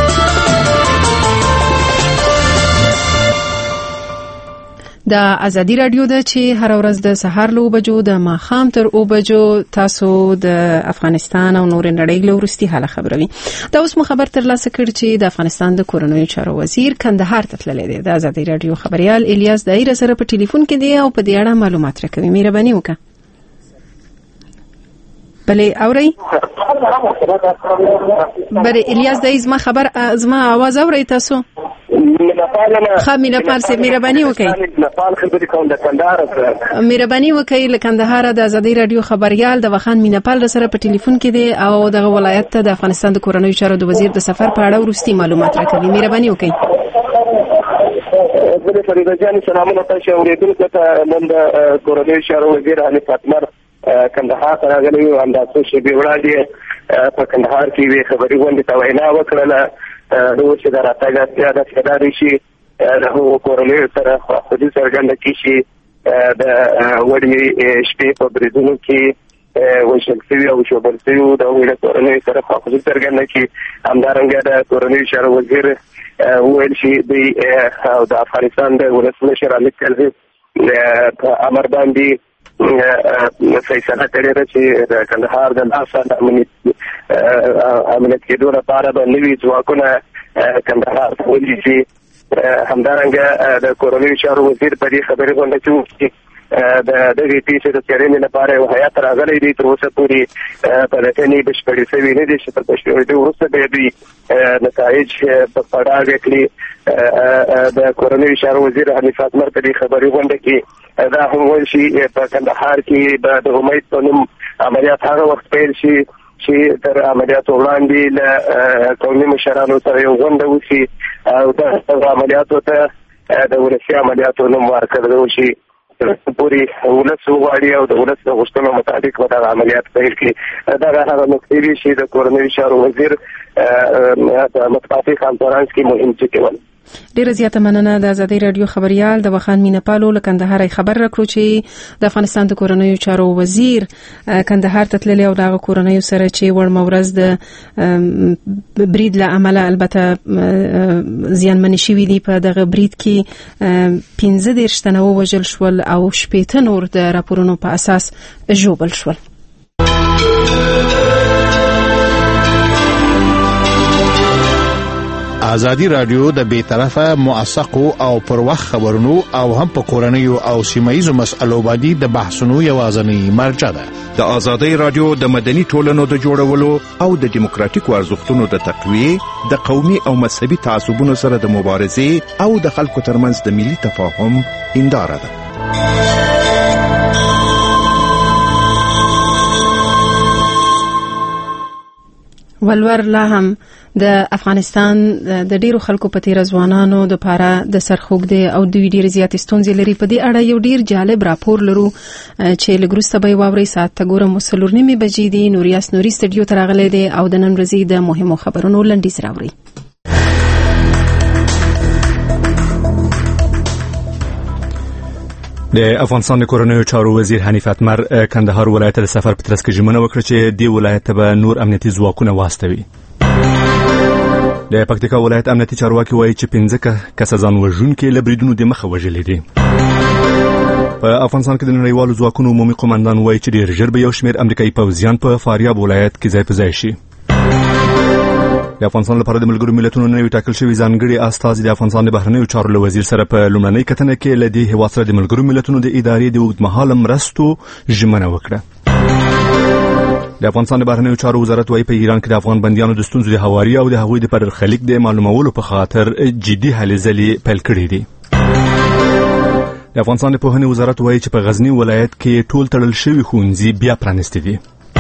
د ازادي رادیو د چې هر ورځ د سهار له بجو د ماخام تر او بجو تاسو د افغانستان او نور نړۍ له ورستي حاله خبروي. دا اوس مو خبر تر لاسه کړ چې د افغانستان د کورنیو چارو وزیر کندهار ته تللی دی. د ازادي رادیو خبريال الیاس دایر سره په ټلیفون کې دی او په دې اړه معلومات راکوي. مهرباني وکړه. بله اوري بله الیاس دایر زما आवाज اوري تاسو؟ مینپال سے مهرباني وکړئ له کندهار د ازادي رادیو خبريال د وخان مینپال سره په ټلیفون کې دی او د ولایت ته د افغانستان د کورنیو چارو د وزیر د سفر په اړه ورستي معلومات راکوي. مهرباني وکړئ. د فریده جان سلامونه تاسو اوریدونکو ته. نن د کورنیو چارو وزیر حنیف اتمر کندهار ته راغلی او همداسې شیبې وړاندې په کندهار کې وی خبري غونډې ته وینا وکړله. نو چې دا راتګ د فدرالي شي د کورنیو سره خودي څرګنده کیږي د وړي شپې په بریدونو کې وشل شوي او شوبل شوي د وړي کورنیو سره خودي څرګنده کیږي. همدارنګه د کورنیو چارو وزیر ویل شي د افغانستان د ولسمشر حامد کرزي په امر باندې فیصله کړې ده چې د کندهار د لاسه امنیت کېدو لپاره به نوي ځواکونه کندهار ته ولېږي. همدارنګه د کورنیو چارو وزیر په دې خبرې غونډه کې وکړي د دغې پیښې د څېړنې لپاره یو هیات راغلی دی. تر اوسه پورې پلټنې بشپړې شوې نه دي چې تر بشپړېدو وروسته به دوی نتایج په پړاو کړي. د کورنیو چارو وزیر حنیف اتمر په دې خبرې غونډه کې دا هم ویل شي په کندهار کې به د امید په نوم عملیات هغه وخت پیل شي چې تر عملیاتو وړاندې له قومي مشرانو سره یو غونډه وشي او دغه عملیاتو ته د ولسي عملیاتو نوم ورکړل شي. پورې ولس وغواړي او د ولس د غوښتنو مطابق به دغه عملیات پیل کړي. دغه هغه نقطې دي چې د کورنیو چارو وزیر د مطبوعاتي کنفرانس کې مهم ټکي ول. ډیره زیاته مننه د آزادۍ رادیو خبريال د وخان مینپالو له کندهار خبر راکړو چې د افغانستان د کورنیو چارو وزیر کندهار ته تللی او د کورنیو سره چې ورمه ورځ د برید له عمله البته زیانمن شوي دي په دغه برید کې 15 تنه ووژل شول او 18 نور د راپورونو په اساس ژوبل شول. ازادي رادیو د بیطرفه موثقو او پر وخت خبرونو او هم په کورنیو او سیمایي مسایلو باندې د بحثونو یوازنی مرجع ده. د ازادي رادیو د مدني ټولنو د جوړولو او د دیموکراتیکو ارزښتونو د تقویه، د قومي او مذهبي تعصبونو سره د مبارزې او د خلکو ترمنځ د ملي تفاهم هنداره ده. ولور لا هم د افغانستان د ډیرو خلکو په تیر ځوانانو د پاره د سرخوګ دي او دوی ډیر زیات ستونزې لري. په دې اړه یو ډیر جالب راپور لرو چې لګروسته به واوري سات ته ګورم مسلور نیمه بجې دي. نوریاس نوري سټډیو ته راغلي دي او د نن ورځې د مهمو خبرونو لنډیز راوړي. د افغانستان د کورنیو چارو وزیر حنیف اتمر کندهار ولایت د سفر په ترڅ کې ژمنه وکړه چې دی ولایت به نور امنیتي ځواکونه واستوي. د پکتیکا ولایت امنیتي چارواکي وایي چې 15 کسه ځان وژونکي له بریدونو د مخه وژلي دي. په افغانستان کې د نړیوالو ځواکونو عمومي قومندان وایي چې ډېر ژر به یو شمېر امریکایي پوځیان په فاریاب ولایت کې ځای په ځای شي. د افغانستان لپاره د ملګرو ملتونو نوی ټاکل شوی ځانګړي استازي د افغانستان د بهرنیو چارو له وزیر سره په لومړنۍ کتنه کې له دې هیواد سره د ملګرو ملتونو د ادارې د اوږدمهاله مرستو ژمنه وکړه. د افغانستان د بهرنیو چارو وزارت وايي په ایران کې د افغان بندیانو د ستونزو د هواري او د هغوی د پرخلیک د معلومولو په خاطر جدي هلې ځلې پیل کړې دي. د افغانستان د پوهنې وزارت وايي چې په غزنی ولایت کې ټول تړل شوي ښوونځي بیا پرانیستي دي.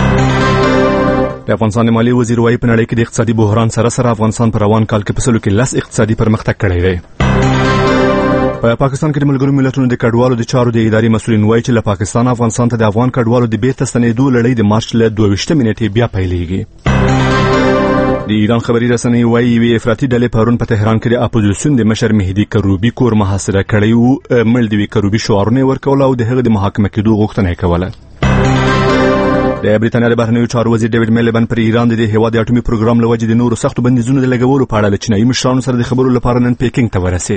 د افغانستان د مالی وزیر وايي په نړۍ کې د اقتصادي بحران سره افغانستان په روان کال کې په سلو کې 10 اقتصادي پرمختګ کړی دی. په پاکستان کې د ملګرو ملتونو د کډوالو د چارو د ادارې مسؤلین وايي چې له پاکستان افغانستان ته د افغان کډوالو د بیرته ستنېدو لړۍ د مارچ له 22 نیټې بیا پیلېږي. د ایران خبري رسنۍ وايي یوې افراطي ډلې پرون په تهران کې د اپوزیسیون د مشر مهدي کروبي کور محاصره کړی و. مړ د کروبي شعارونه ورکول او د هغه د محاکمه کېدو غوښتنه کوله. د بریټانیا د بهرنیو چارو وزیر ډیوډ میلیبن پر ایران د هیواد اټومي پروګرام لوجې د نورو سختو بندیزونو د لګولو په اړه له چینایي مشرانو سره د خبرو لپاره نن پیکینګ ته ورسید.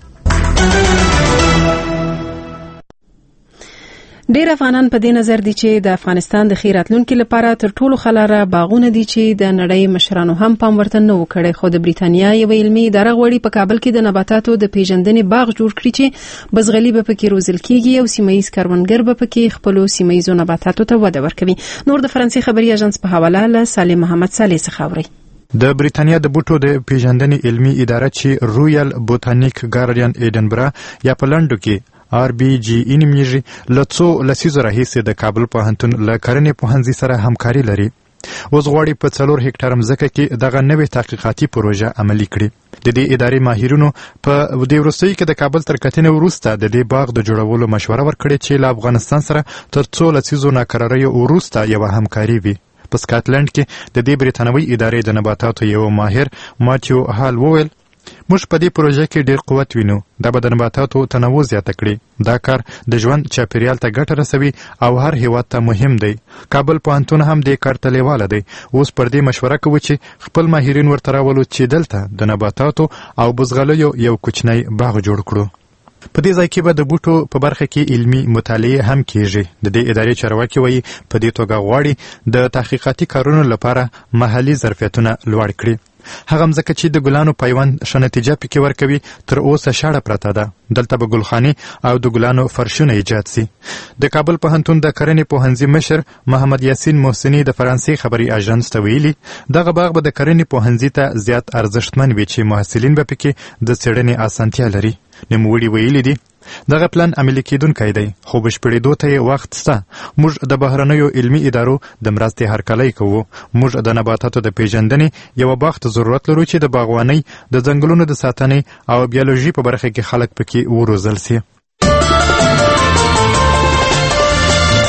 ډیر افغانان په دې نظر دي چې د افغانستان د خیراتلونکو لپاره تر ټولو خلاره باغونه دي چې د نړۍ مشرانو هم پام ورته نه وکړي. خو د بریټانیا یو علمي اداره غوړي په کابل کې د نباتاتو د پیژندنې باغ جوړ کړي چې بزغلي به پکې روزل کیږي او سیمایي کروندګر به پکې خپل سیمایي نباتاتو ته وده ورکوي. نور د فرانسې خبري اژانس په حواله له سالم محمد صالح څخه اوري. د بریټانیا د بوټو د پیژندنې علمي اداره چې رویال بوتانیک ګارډین ایډنبرا یا په لندن کې RBGE نومیږي له څو لسیزو راهیسې د کابل پوهنتون له کرنې پوهنځي سره همکاري لري. اوس غواړي په 4 هکټار مځکه کې دغه نوې تحقیقاتي پروژه عملي کړي. د دې ادارې ماهرینو په دې وروستۍ کې د کابل تر کتنې وروسته د دې باغ د جوړولو مشوره ورکړې چې له افغانستان سره تر 2 لسیزو ناکراریو وروسته یو همکاري وي. په سکاټلند کې د دې بریتانوي ادارې د نباتاتو یو ماهر ماتیو هال وویل موږ په دې پروژه کې ډېر قوت وینو. دا به د نباتاتو تنوع زیاته کړي. دا کار د ژوند چاپیریال ته ګټه رسوي او هر هیواد ته مهم دی. کابل پوهنتون هم دې کار ته لیواله دی. اوس پر دې مشوره کوي چې خپل ماهرین ورته راولو چې دلته د نباتاتو او بزغلیو یو کوچنی باغ جوړ کړو. په دې ځای کې به د بوټو په برخه کې علمي مطالعه هم کیږي. د دې ادارې چارواکي وایي په دې توګه غواړي د تحقیقاتي کارونو لپاره محلي ظرفیتونه لوړ کړي. هغه مځکه چې د ګلانو پیوند ښه نتیجه پکې ورکوي تر اوسه شاړه پرته ده. دلته به ګلخانې او د ګلانو فرشونه ایجاد سي. د کابل پوهنتون د کرنې پوهنځي مشر محمد یاسین محسنی د فرانسې خبري اژانس ته ویلي دغه باغ به د کرنې پوهنځي ته زیات ارزښتمن وي چې محصلین به پکې د څېړنې اسانتیا لري. نوموړي ویلي دي دغه پلان عملي کېدونکی دی خو بشپړېدو ته یې وخت شته. موږ د بهرنیو علمي ادارو د مرستې هرکلی کوو. موږ د نباتاتو د پیژندنې یو باغ ته ضرورت لرو چې د باغوانۍ د ځنګلونو د ساتنې او بیولوژي په برخه کې خلک پکې وروزل سي.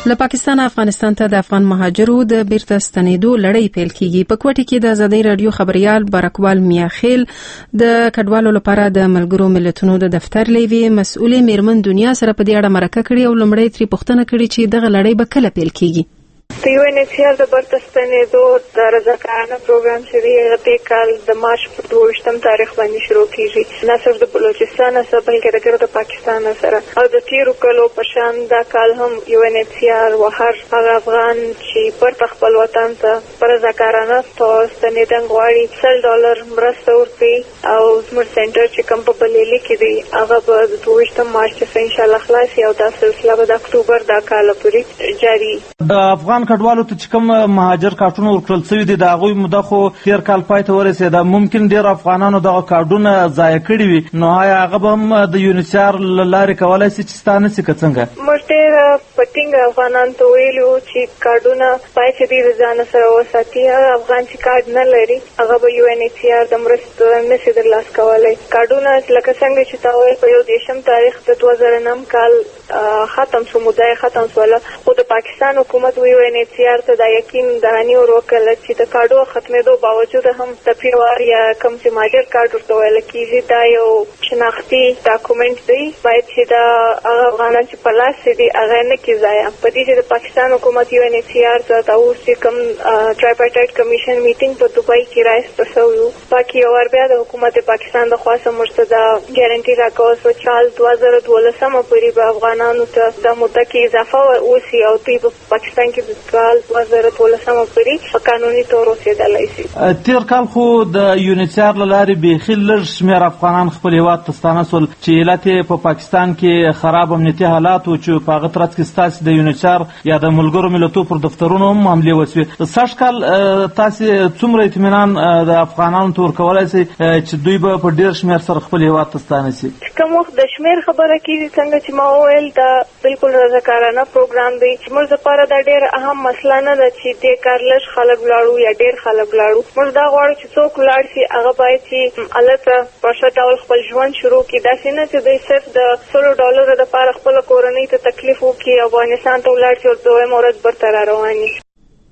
له پاکستان افغانستان ته د افغان مهاجرو د بیرته ستنېدو لړۍ پیل کیږي. په کوټه کې د آزادۍ رادیو خبريال بارکوال میاخیل د کډوالو لپاره د ملګرو ملتونو د دفتر لیوي مسؤلې میرمن دنیا سره په دې اړه مرکه کړې او لمړی تری پوښتنه کړې چې دغه لړۍ به کله پیل کیږي. د UNHCR د برته ستنېدو د رضاکارانه پروګرام چې دی هغه د کال د مارچ په 22 تاریخ باندې شروع کیږي، نه صرف د بلوچستان سره بلکې د ګرد پاکستان سره او د تیرو کلو په شان دا کال هم UNHCR و هر هغه افغان چې پر خپل وطن ته پر رضاکارانه تور ستنېدل غواړي $100 مرسته ورکړي او زموږ سنټر چې کوم په بلېلي کې دی هغه به د 22 مارچ څخه ان شاء الله خلاص او دا سلسله به د اکتوبر د کال پورې جاری. د افغان کډوالو ته چې کوم مهاجر کارتونه ورکړل شوي دي د هغوی موده خو تیر کال پای ته ورسېده، ممکن ډېر افغانانو دغه کارډونه ضایع کړي وي، نو آیا هغه به هم د UNHCR له لارې کولی شي چې ستا نه شي که څنګه؟ موږ ډېر په ټینګه افغانانو ته ویلي وو چې کارډونه باید چې دوی د ځانه سره وساتي. هغه افغان چې کارډ نه لري هغه به UNHCR د مرستو نه شي ترلاسه کولی. کارډونه لکه څنګه چې تا ویل په 1 تاریخ د 2009 کال ختم شو، موده ختم شوله، خو د پاکستان حکومت UNHCR ته دا یقین دهانی ورکړل چې د کارډو ختمېدو باوجود هم د پیوار یا کم چې ماجر کارډ ورته ویل کېږي دا یو شناختی ډاکومنټ دی، باید چې دا افغانان چې په لاس دي هغه نه کې ضایع. په دې چې د پاکستان حکومت UNHCR ته اوس چې کوم ټرایپارټایټ کمیشن میټینګ په دوبۍ کې راځي شو، باقي اور بیا د حکومت پاکستان د خاصه مرتضی ګارانټي راکوي چې کال 2012 پورې به افغانانو ته د موده کې اضافه وشي او دوی په پاکستان کې د کال 2012 پورې په قانوني تور رسیدلی شي. تیر کال خو د UNHCR له لارې بیخي لږ شمېر افغانان خپل هېواد ته ستانه شول چې علت یې په پاکستان کې خراب امنیتي حالات و چې په هغه ترڅ کې ستاسې د UNHCR یا د ملګرو ملتونو پر دفترونو هم حملې وشوې. سږ کال تاسې څومره اطمینان د افغانانو ته ورکولی شئ چې دوی به په ډېر شمېر سره خپل هېواد ته ستانه شي؟ کوم وخت د شمېر خبره کېږي څنګه چې ما وویل دا بالکل رضاکارانه پروګرام دی چې موږ لپاره دا ډېر اهم مسله نه ده چې دې کار لږ خلک ولاړو یا ډېر خلک ولاړو. موږ دا غواړو چې څوک ولاړ شي هغه باید چې هلته په ښه ډول خپل ژوند شروع کړي، داسې نه چې دوی صرف د $100 دپاره خپله کورنۍ ته تکلیف وکړي افغانستان ته ولاړ شي او دویمه ورځ برته را روان شي.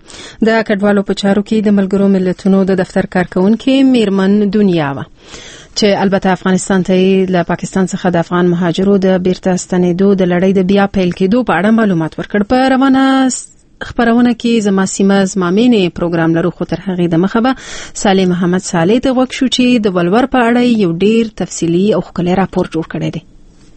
د کډوالو په چارو کې د ملګرو ملتونو د دفتر کارکونکي میرمن دنیا وه چې البته افغانستان ته له پاکستان څخه د افغان مهاجرو د بیرته ستنېدو د لړۍ د بیا پیل کېدو په اړه معلومات ورکړ. په روانه خبرونه کې زما سیمه زما مینې پروګرام لرو، خو تر هغې د مخه به صالح محمد صالح ته غوږ شو چې د ولور په اړه یو ډېر تفصیلي او ښکلی راپور جوړ کړی دی.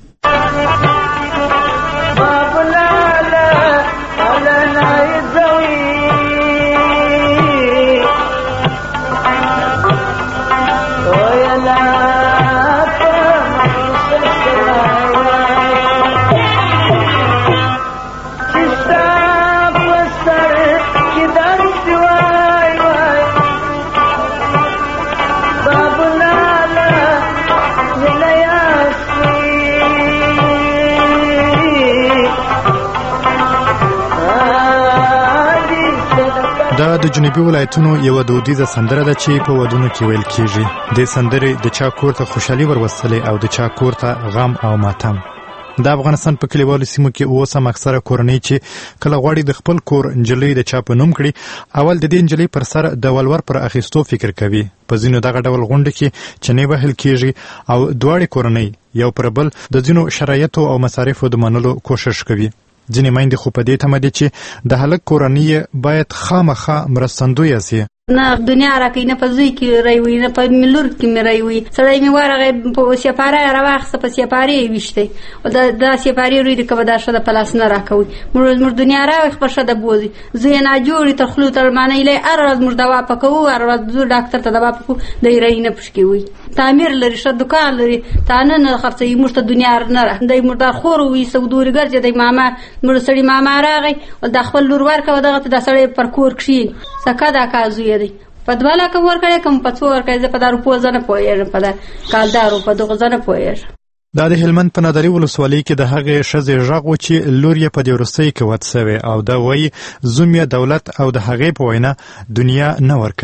دا د جنوبي ولایتونو یو دودیزه سندره ده چې په ودونو کې ویل کیږي. د سندرې د چا کور ته خوشحالي وروستلې او د چا کور ته غم او ماتم. د افغانستان په کلیوالو سیمو کې اوس هم اکثره کورنۍ چې کله غواړي د خپل کور نجلۍ د چا په نوم کړي، اول د دې نجلۍ پر سر د ولور پر اخیستو فکر کوي. په ځینو دغه ډول غونډو کې چنې وهل کیږي او دواړې کورنۍ یو پر بل د ځینو شرایطو او مصارفو د منلو کوشش کوي. ځینې میندې خو په دې تمه دي چې د هلک کورنۍ باید خامخا مرستندویه سي. نه دنیا راکې نه په زوی کې راوي نه په ملور کې مې راوي سړی مې ورغه په سیپاره راوخته په سیپاره وشته او دا سیپاره ورې کبه دا شته په لاس نه راکوي. موږ دنیا راوي خبر شته بوزي زوی نه جوړي تر خلو تر معنی له ارز موږ دوا پکو ارز ډاکټر ته دوا پکو د رای نه پښکي وي تعمیر لري شه دکان لري تانه نه خرڅي موږ ته دنیا نه را د مردار خور وي سودوري ګرځي د ماما موږ سړی ماما راغی او د خپل لور ورکو دغه د سړی پر کور کښین سکه دا کازوی دی په دواله کوم ورکړې کوم په څو ورکړې په دارو پوزنه پوهیږم په دا کالدارو په دغه ځنه پوهیږم. دا د هلمند په نادري ولسوالۍ کې د هغې ښځې غږ و چې لور یې په دې وروستۍ کې وت سوې او دا وایي زوم یې دولت او د هغې په وینا دنیا نه ورکوي.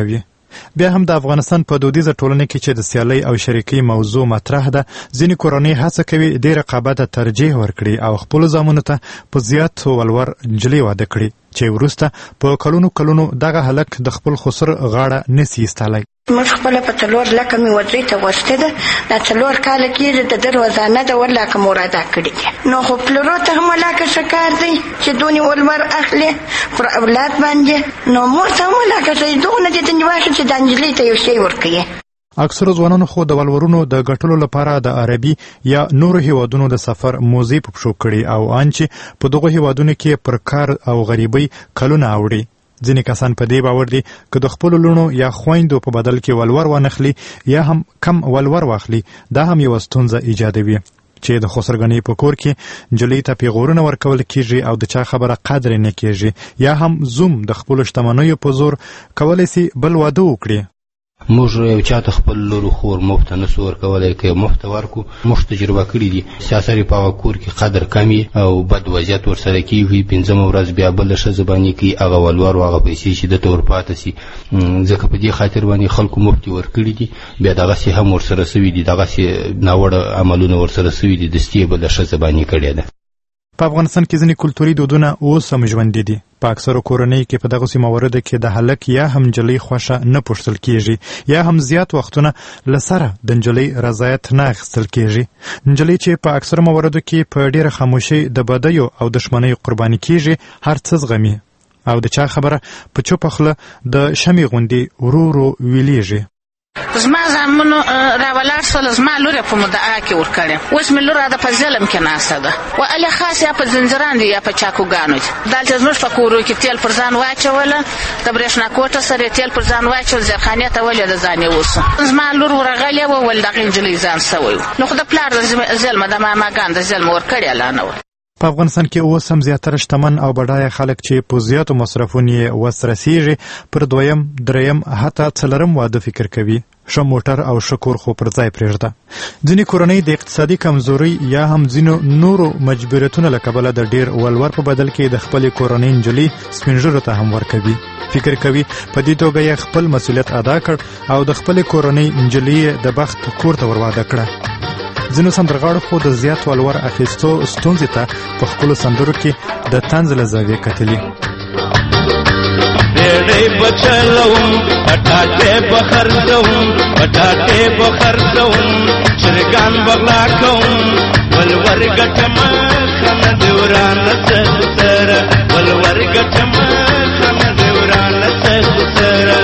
بیا هم د افغانستان په دودیزه ټولنه کې چې د سیالۍ او شریکۍ موضوع مطرح ده، ځینې کورنۍ هڅه کوي دې رقابت ته ترجیح ورکړي او خپلو زامنو ته په زیات ولور نجلۍ واده کړي چې وروسته په کلونو دغه هلک د خپل خسر غاړه نسي ایستلی. موږ خپله په 4 لکه مې ودرۍ ته غوښتې ده، دا 4 کاله کېږي د ده روزانه د 1 لکه مو رادا کړي دي. نو خو پلرو ته هم ولاکه ښه کار دی چې دونې ولور اخلي پر اولاد باندې، نو مور ته هم ولاکه ښه دغونه دې ته واخلي چې دا نجلۍ ته یو شی ورکوي. اکثرو ځوانانو خو د ولورونو د ګټلو لپاره د عربي یا نورو هیوادونو د سفر موزې په پښو کړي او ان چې په دغو هیوادونو کې پر کار او غریبۍ کلونه اوړي. ځینې کسان په دې باور دي که د خپلو لوڼو یا خویندو په بدل کې ولور وانخلي یا هم کم ولور واخلي، دا هم یوه ستونزه ایجادوي چې د خسرګنۍ په کور کې نجلۍ ته پیغورونه ورکول کیږي او د چا خبره قدر نه کیږي، یا هم زوم د خپلو شتمنیو په زور کولی سي بل واده وکړي. موږ یو چاته خپل لور خور مفته نسو ورکولی، که مفته ورکو موږ تجربه کړي دي سیاسري په هغه کور کې قدر کم او بد وضعیت ورسره کېږي، 5مه ورځ بیا بله ښځه باندې کوي هغه ولور او هغه پیسې چې دته ورپاته سي، ځکه په دې خاطر باندې خلکو مفتي ورکړي دي، بیا دغسې هم ورسره سوي دي، دغسې ناوړه عملونه ورسره سوي دي، دستي یې بله ښځه باندې کړې ده. په افغانستان کې ځینې کلتوري دودونه اوس هم ژوندي دي. په اکثرو کورنۍ کې په دغسې مواردو کې د هلک یا هم نجلۍ خوښه نه پوښتل کیږي، یا هم زیات وختونه له سره د نجلۍ رضایت نه اخیستل کیږي. نجلۍ چې په اکثرو مواردو کې په ډېره خاموشۍ د بدیو او دښمنۍ قرباني کیږي، هر څه زغمي او د چا خبره په چوپه خوله د شمعې غوندې ورو ویلیږي. زما زامنو راولاړ سول، زما لور په مدعا کې ورکړې، اوس مې لور د په ظلم کې ناسته ده و اله خاص یا په زنجران دي یا په چاکوګانو دي. دلته زموږ په کورو کې تیل پر ځان واچوله، د برېښنا کوټه سره تیل پر ځان واچول، زیرخانې ته ولې د ځانې وسو. زما لور ورغلې و ول دغه نجلۍ ځان سوی، نو خو د پلار د ظلم د ماماګان د ظلم ورکړې لا نه و. په افغانستان کې اوس هم زیاتره شتمن او بډایه خلک چې په زیاتو مصرفونو یې وس رسیږي پر 2م 3م حتی 4م واده فکر کوي. ښه موټر او ښه کور خو پر ځای پرېږده. ځینې کورنۍ د اقتصادي کمزورۍ یا هم ځینو نورو مجبوریتونو له کبله د ډېر ولور په بدل کې د خپلې کورنۍ نجلۍ سپین ږیرو ته هم ورکوي. فکر کوي په دې توګه یې خپل مسؤلیت ادا کړ او د خپلې کورنۍ نجلۍ د بخت کور ته ورواده کړه. ځینو سندرغاړو خو د زیات ولور اخیستو ستونزې ته په خپلو سندرو کې د طنز له زاویې کتلي. ډېړې بچلوم پټاټې بخرڅوم پټاټې بخرڅوم چرګان بغلا کوم ولور ګټم خنه دوران سره ولور ګټم خنه دوران سره.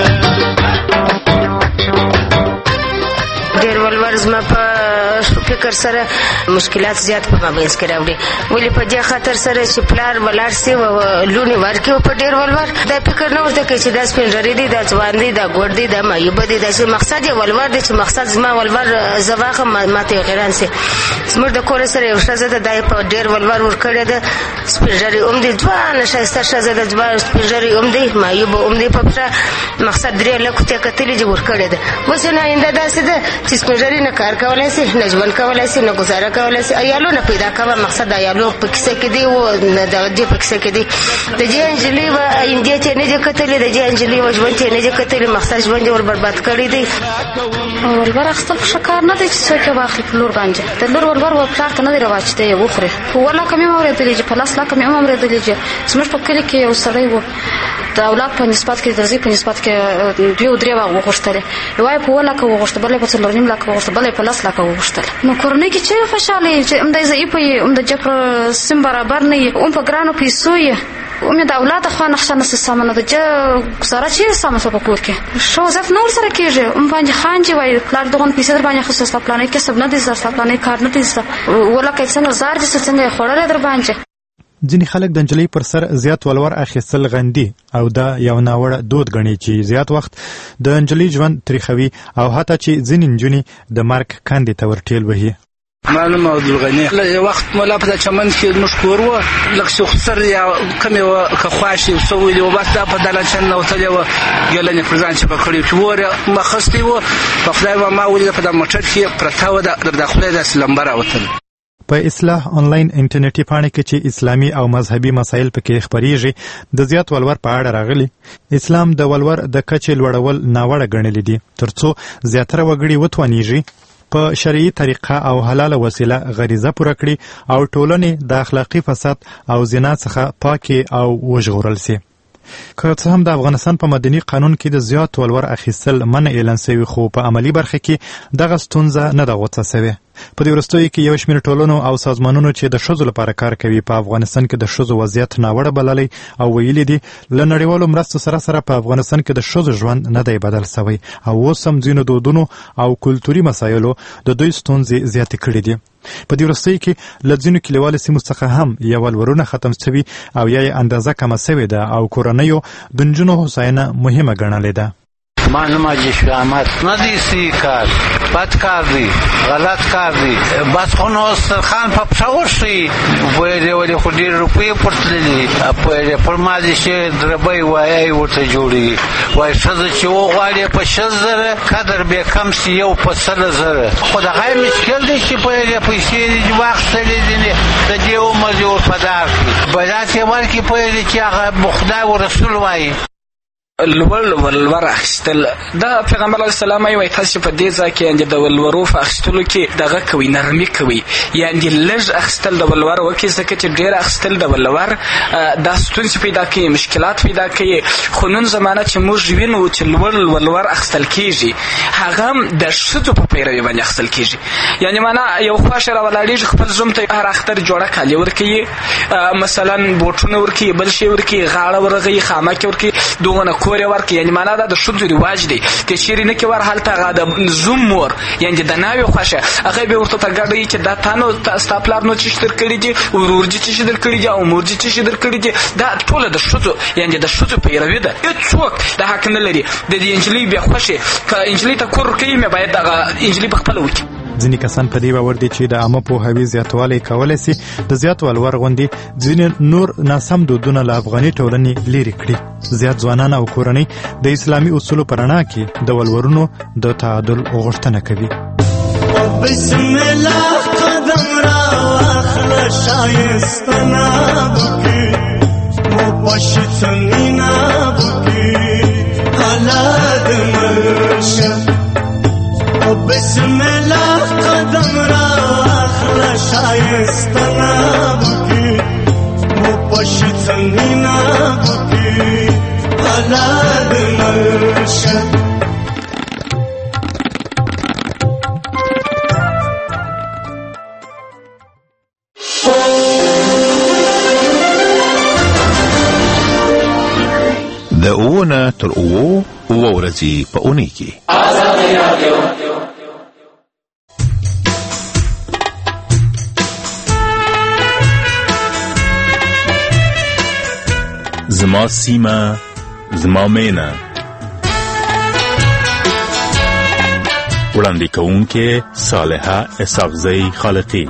ډېر ولور زما په فکر سره مشکلات زیات په مابینځ کې راوړي، ولې په دې خاطر سره چې پلار ولاړ سي او لوڼې ورکړي په ډېر ولور، دا فکر نه ورته کوي چې دا سپین ږیری دی، دا ځوان دی، دا ګوډ دی، دا معیوبه دی، دا چې مقصد یې ولور دی، چې مقصد زما ولور زه واخلم ما ته یې غیران سي. زموږ د کور سره یو ښځه ده، دا یې په ډېر ولور ورکړې ده، سپین ږیری هم دی، ځوانه ښایسته ښځه ده، سپین ږیری هم دی، معیوبه هم دی، په پښه مقصد 3 لکو ته کتلې چې ورکړې ده. اوس یې آینده داسې ده چې سپین ږیری نه کار کولی سي، نه ژوند کولی سي، نه گزاره کولی سي، عیالو نه پیدا کوه. مقصد د عیالو په کیسه کې دی و د دې په کیسه کې دی. د دې انجلۍ به آینده ته نه دي کتلې، د دې انجلۍ به ژوند ته نه دي کتلې، مقصد ژوند یې ور برباد کړی دی. ولور اخیستل ښه کار نه دی چې څوک یې واخلي په لور باندې. د لور ولور به پلار ته نه دی روا چې دی یې وخوري. په 1 لکه مې هم اورېدلي چې په 10 لکه مې هم اورېدلي چې زموږ په کلي کې یو سړی و، د اولاد په نسبت کې د زوی په نسبت کې 2-3 وغوښتلې، یوه یې په 1 لکه وغوښته، بله یې په 4.5 لکه وغوښته، بله یې په 10 لکه وغوښتله. نو کورنۍ کې چیرې خوشحاله یې چې هم دی ضعیفه یې، هم د جبر سیم برابر نه یې، هم په ګرانو پیسو یې، هم یې د اولاد خوا نقشه نسي سمه، نو د ګزاره چیرې سمه شوه په کور کې؟ ښه وضعیت نه ورسره کېږي، هم باندې خاندي وایي پلار دغونه پیسې در باندې اخیستې، ستا پلانۍ کسب نه دی زده، ستا پلانۍ کار نه دی زده، 1 لکه یې څنګه زار دي څنګه یې خوړلی در باندې. ځینې خلک د نجلۍ پر سر زیات ولور اخیستل غندي او دا یو ناوړه دود ګڼي چې زیات وخت د نجلۍ ژوند تریخوي او حتی چې ځینې نجونې د مرګ کندې ته ورټېل وهي. معلومه عبدالغني یو وخت مولا په چمن کې زموږ کور و، لږ سخسر یا کمې وه که خواشي څه ویلي و، بس دا په دالانچن نه وتلې وه، ګیلنې پر ځان چې په کړې چې ور یې مخستی و، په خدای ما ولیده په دا موټر کې پرته وه، د خولې داسې لمبه راوتل. په اصلاح انلاین انټرنیټي پاڼه کې چې اسلامي او مذهبي مسایل پکې خبريږي د زیات ولور په اړه راغلي. اسلام د ولور د کچې لوړول ناوړه ګڼل دي ترڅو زیاتره وګړي وتوانیږي په شرعي طریقه او حلاله وسیله غریزه پوره کړي او ټولنې د اخلاقی فساد او زنا څخه پاکي او وژغورل سي. که څه هم د افغانستان په مدني قانون کې د زیات ولور اخیستل منع اعلان شوی خو په عملی برخه کې دغه ستونزه نه ده غوڅه شوې. په دې وروستیو کې یو شمېر ټولنو او سازمانونو چې د ښځو لپاره کار کوي په افغانستان کې د ښځو وضعیت ناوړه بللی او ویلي دي له نړیوالو مرستو سره په افغانستان کې د ښځو ژوند نه دی بدل شوی او اوس هم ځینو دودونو او کلتوري مسایلو د دوی ستونزې زیاتې کړي دي. په دې وروستیو کې له ځینو کلیوالو سیمو څخه هم یا ولورونه ختم شوي او یا یې اندازه کمه شوې ده او کورنیو د نجونو هوساینه مهمه ګڼلې ده. معلومه جشو احمد ندی سی کار بد کار دی غلط کار دی بس خو نو سرخان په پښور شي وایي ولی خو ډیر روپیې پرتللي په پرمازي شي دربای وایي ورته جوړي وایي شزه چې وغواړي په شزره قدر به کم سی یو په سل زره خو دا غي مشکل دی چې په پیسې دی واخلې دي د دې عمر یو پدار بلات یې ورکی په دې چې هغه خدای او رسول وایي ولور اخیستل دا پیغمبر علیه السلام یې وایي تاسو په دې ځای کې د ولورو په اخیستلو کې دغه کوي نرمي کوي یعنې لږ اخیستل د ولور وکړي ځکه چې ډېر اخیستل د ولور دا ستونزې پیدا کوي مشکلات پیدا کوي. خو نن زمانه چې موږ وینو چې ولور اخیستل کېږي هغه هم د ښځو په پیروي باندې اخیستل کېږي یعنې معنا یو خواشه راولاړېږي خپل زوم ته هر اختر جوړه کالي ورکوي مثلا بوټونه ورکوي بل شی ورکوي غاړه ورغوي خامکې ورکوي دغونه کور ورکوي یعنې معنا دا د ښځو رواج دی که چیرې نه کې ور هلته هغه د زوم مور یعنې د ناوې خوښه هغه به ورته ګډوي چې دا تا نو ستا پلار نو څه شي در کړي دي ورور دې څه شي در کړي دي او مور دې څه شي در کړي دي دا ټوله د ښځو یعنې د ښځو پیروي ده هېڅوک د حق نه لري د دې نجلۍ بیا خوښې که نجلۍ ته کور ورکوي مې باید دغه نجلۍ پخپله وکړي. ځینې کسان په دې باور دي چې د عامه پوهاوي زیاتوالی کولی سي د زیات ولور غوندې ځینې نور ناسم دودونه له افغاني ټولنې لرې کړي. زیات ځوانان او کورنۍ د اسلامي اصولو په رڼا کې د ولورونو د تعادل غوښتنه کوي. بسم الله قدم را واخله شایستنا بکی مو پشت مینا بکی حالات مرشه بسم الله قدم را اخلا شایستنا بکی مو پشت مینا بکی حالات مرشه د اوونه تر اوو ورځې په اونۍ کې آزادي رادیو زما سیمه زما مینا وړاندې کوونکې صالحه اسحاقزی خالقی.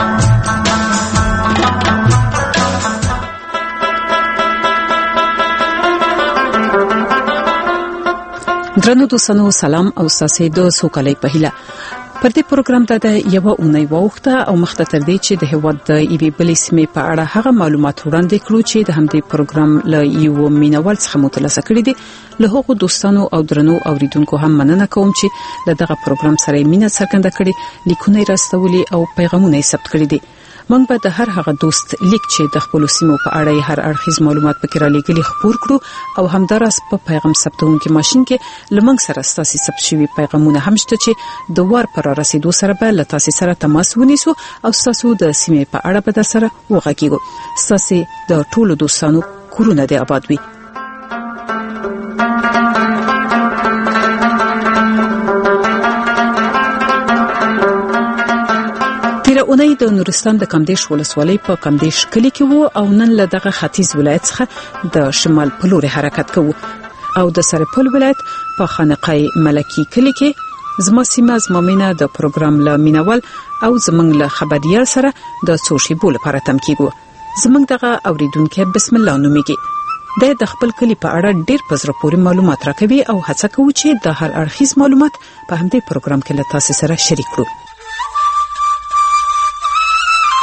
درنو دوستانو سلام او ستاسو د سوکالۍ په هیله. پر دې پروګرام د یو اونۍ وخته او مخته تر دې چې د هواد د ایوي بلې سیمې په اړه هغه معلومات وړاندې کړو چې د همدې پروګرام له یو مینوال څخه متلاسه کړی دي. له هغو دوستانو او درنو اوریدونکو هم مننه کوم چې د دغه پروګرام سره مینه څرګنده کړي، لیکونه راستولي او پیغامونه ثبت کړي دي. موږ به د هر هغه دوست لیک چې د خپل سیمو په اړه هر اړخیز معلومات پکې را لېږلي خپور کړو او همداراز په پیغام ثبتونکو ماشين کې لمنګ سره ستاسو ثبت شوی پیغامونه هم شته چې د وار پر رسیدو سره به له تاسو سره تماس ونیسو او تاسو د سیمې په اړه به سره وغږیږو. تاسو د ټولو دوستانو کورونه دې آباد وي. اونۍ د نورستان د کمدیش ولسوالۍ په کمدیش کلی کې وو او نن له دغه ختیځ ولایت څخه د شمال په لور حرکت کوو او د سرپل ولایت په خانقای ملکی کلی کې زما سیمه زما مینا د پروګرام له مینوال او زمنګ له خبريال سره د سوشي بول لپاره تم کیږو. زمنګ دغه اوریدونکو بسم الله نوميږي. د خپل کلی په اړه ډېر پزره پورې معلومات راکوي او هڅه کوي چې د هر اړخیز معلومات په همدې پروګرام کې له تاسو سره شریک کړو.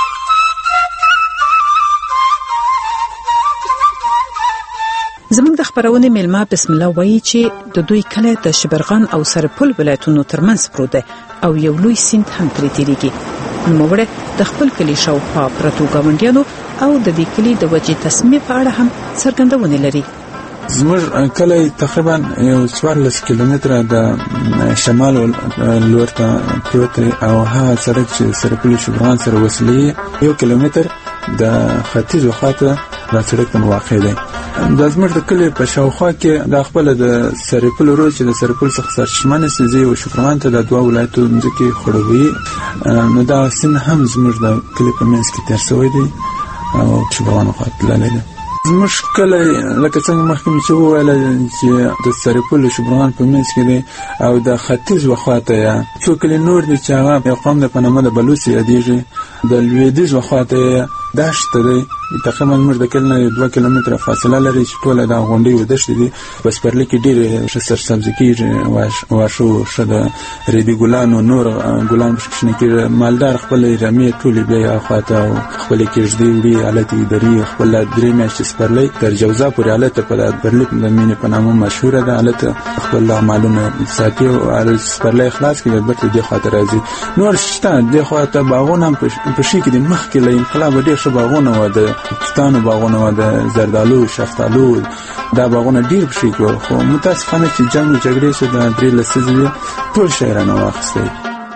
زموږ د خبرونې میلمه بسم الله وایي چې د دوی کلی د شبرغان او سرپل ولایتونو ترمنځ پروت دی او یو لوی سیند هم پرې تیریږي. نوموړی د خپل کلي شاوخوا پرتو ګاونډیانو او د دې کلي د وجې تصمیې په اړه هم څرګندونه لري. زموږ کلی تقریبا 14 کیلومتره د شمال لور ته پروت دی او هغه سړک چې سرپل شبرغان سره وصلي 1 کیلومتر د ختیځ خواته را سړک ته واقع دی. د زموږ د کلي په شاوخوا کې د خپل د سرپل روډ چې د سرپل څخه سرچمنه سيزي او شبرغان ته د دوه ولایتو ځکه خړوي نو دا سن هم زموږ د کلي په منځ کې تر شوی دی او شبرغان خواته لاله. زموږ کلی لکه څنګه مخکې چې وویل چې د سرپل شبرغان په منځ کې دی او د ختیځ وخواته یا څو کلی نور دي چې هغه یو قوم د پنامه د بلوڅ یادېږي د لویدیځ وخواته دشت دی تقریبا موږ د کلنه 2 کیلومتره فاصله لري چې ټول د غونډې و دشت دي بس پرلې کې ډېر سرسبزي کېږي واشو شد ریدي ګلان او نور ګلان شنه کې مالدار خپل رمې ټول بیا خواته خپل کېږدي وړي حالت دري خپل درې میاشتې سپرلې تر جوزا پورې حالت په پرلې د مینې په نامه مشهور ده حالت خپل معلومه ساتي او سپرلې خلاص کې البته د خاطر راځي نور شته د خاطر باغونه په شي کې د مخ کې له انقلاب ډېر ښه باغونه و د ستانو باغونه و د زردالو شفتالو دا باغونه ډېر بشي خو متاسفانه چې جنگ او جګړې شو د درې لسیزې ټول شهرانه واخیستي.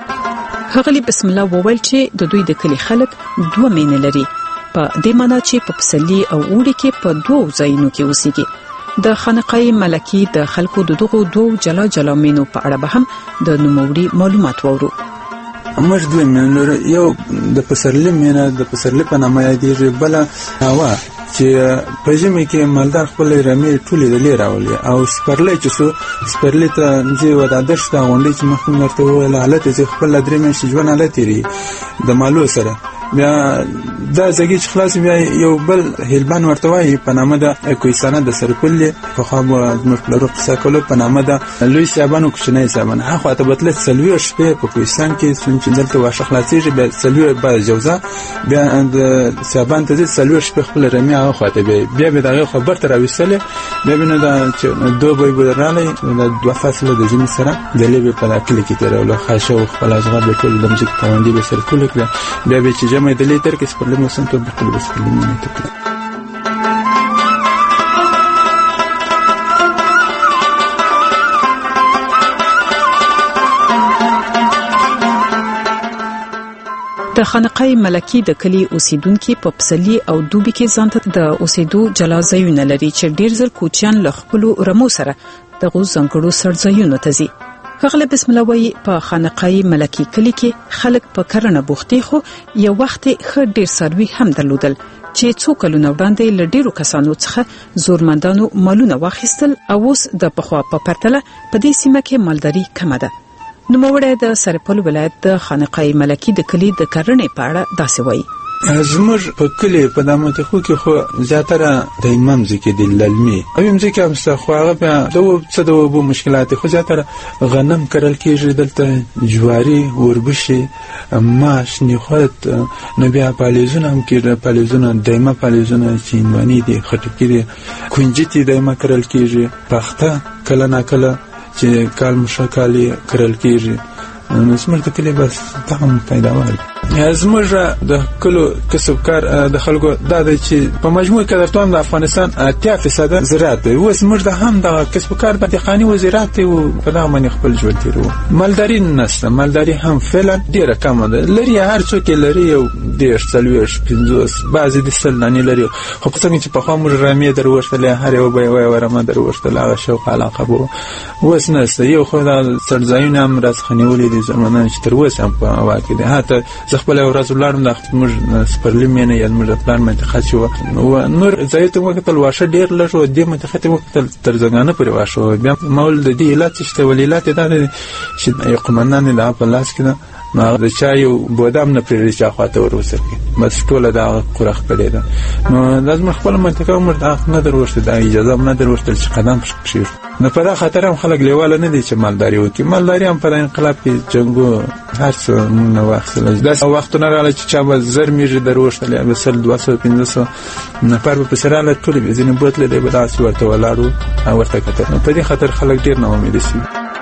هغلی بسم الله وویل چې د دوی د کلی خلک دوه مینې لري په دې معنی چې په پسرلي او اوړي کې په دوه ځایونو کې اوسېږي. د خانقای ملکی د خلکو د دغو دوه جلا جلا مینو په اړه به هم د نوموړي معلومات وورو. موږ دوی مینه یو د پسرلي مینه د پسرلي په نامه یادېږي بل هوا چې په ژمي کې مالدار خپل رمې ټولې د لیر راولي او سپرلي چې سو سپرلي ته چې ودادش ته غونډې چې مخکې مرته ویل حالت چې خپل درې مې ژوند حالت لري د مالو سره بیا دا زګی چې خلاص بیا یو بل هلبان ورته وایي په نامه د کویسانه د سرپل په خوا زموږ پلرو قصه کولو په نامه د لوی صاحبانو کوچنی صاحبان هغه ته بتل سلوي شپه په کویسان کې چې دلته واشه خلاصيږي بیا سلوي به جوزا بیا د صاحبان ته سلوي شپه خپل رمي هغه خواته بیا به دغه خبر تر اوسله بیا بنه دا چې دوه به بدرانه د دوه فاصله د ژمي سره د لوی په کلی کې ترولو خاصه خپل ازغه به ټول د مځک پوندې به سرکول کړه بیا به چې جمع د لیتر کې سپرلې موسم ته بټول سپرلې نه ته د خانقای ملکی د کلی اوسیدونکو په پسرلي او دوبي کې ځانته د اوسېدو جلا ځایونه لري چې ډیر ځل کوچیان له خپل رمو سره د غوځ ځنګړو سرځایونو ته ځي. هغه بسم الله وایي په خانقای ملکی کلی کې خلک په کرنه بوختي خو یو وخت خ ډیر سروي هم درلودل چې څو کلونه وړاندې ل ډیرو کسانو څخه زورمندانو مالونه واخیستل او اوس د پخوا په پرتله په دې سیمه کې مالداري کمه ده. نوموړی د سرپل ولایت د خانقای ملکی د کلی د کرنې په اړه داسې وایي. زموږ په کلی په دامت خو کې خو زیاتره د امام ځکه د للمي او ځکه هم څه خو هغه په څه د وبو مشکلات خو زیاتره غنم کرل کېږي دلته جواري وربشي ماش نخود نبي پالیزونه هم کې پالیزونه دایمه پالیزونه چینوانی دي خټکی دي کونجتي دایمه کرل کېږي پخته کله نه کله چې کال مشکالي کرل کېږي نو زموږ د کلی بس تام پیداوار زموږ د کلو کسبکار د خلکو دا د چې په مجموع کې درته د افغانستان 80% زراعت دی او زموږ د هم د کسبکار د خاني وزارت او په دغه باندې خپل ژوند تیرو مالداري نشته مالداري هم فعلا ډیره کم ده لري هر څوک لري یو ډیر سلويش 50 بعضی د سلنانی لري خو په څنګه چې په خامور رامي دروښتل هر یو به وای ورما دروښتل هغه شوق علاقه بو وس نشته یو خو د سرځایونه هم راځ خنیولې زمانه چې تر اوسه هم په واقع دي هاته خپل ورځ ولارم د موږ سپرلي مینه یا موږ پلان منطقه شو او نور زایت وکتل واشه ډیر لږ د منطقه ته وکتل تر ځنګانه پرې واشه بیا مول د دې علت چې ولیلات د چې قومندان د په لاس کې نو د چای بودام نه پرې چا خواته ورسره بس ټوله دا قرخ کړی ده. نو لازم خپل منطقه عمر دا نه دروشته دا اجازه نه دروشته چې قدم شي. نو په دا خاطر هم خلک لیواله نه دي چې مالداري وکړي. مالداري هم په انقلاب کې جنگو هر څه نه واخلل. دا وختونه رااله چې چا به زر میږي دروشته له 200 نفر په سراله ټول به ځینې بوتل دی به تاسو ورته ولاړو او ورته کتل. نو په دې خاطر خلک ډیر نه امید شي.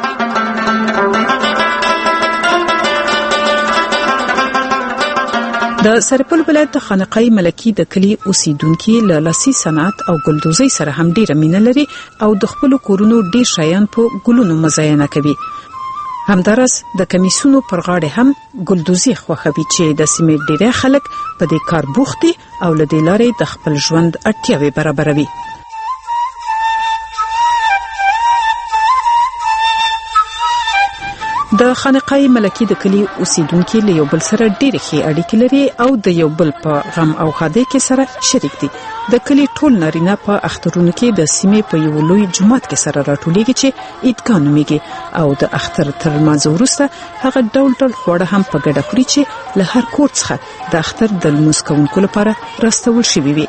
د سرپل ولایت د خانقای ملکی د کلی اوسیدونکو له لاسي صنعت او ګلدوزي سره هم ډیره مینه لري او د خپل کورونو ډیر شیان په ګلونو مزاینه کوي. همدارس د کمیسونو پر غاړه هم ګلدوزي خوښوي چې د سیمې ډیره خلک په دې کار بوخت دي او له دې لارې د خپل ژوند اړتیاوې برابروي. د خانقای ملکی د کلی اوسیدونکو له یو بل سره ډېر ښې اړیکې لري او د یو بل په غم او ښادۍ کې سره شریک دي. د کلی ټول نارینه په اخترونو کې د سیمې په یو لوی جومات کې سره راټولېږي چې عیدګاه نومیږي او د اختر تر لمانځه وروسته هغه ډول ډول خواړه هم په ګډه خوري چې له هر کور څخه د اختر د لمونځ کوونکو لپاره راستول شوي وي.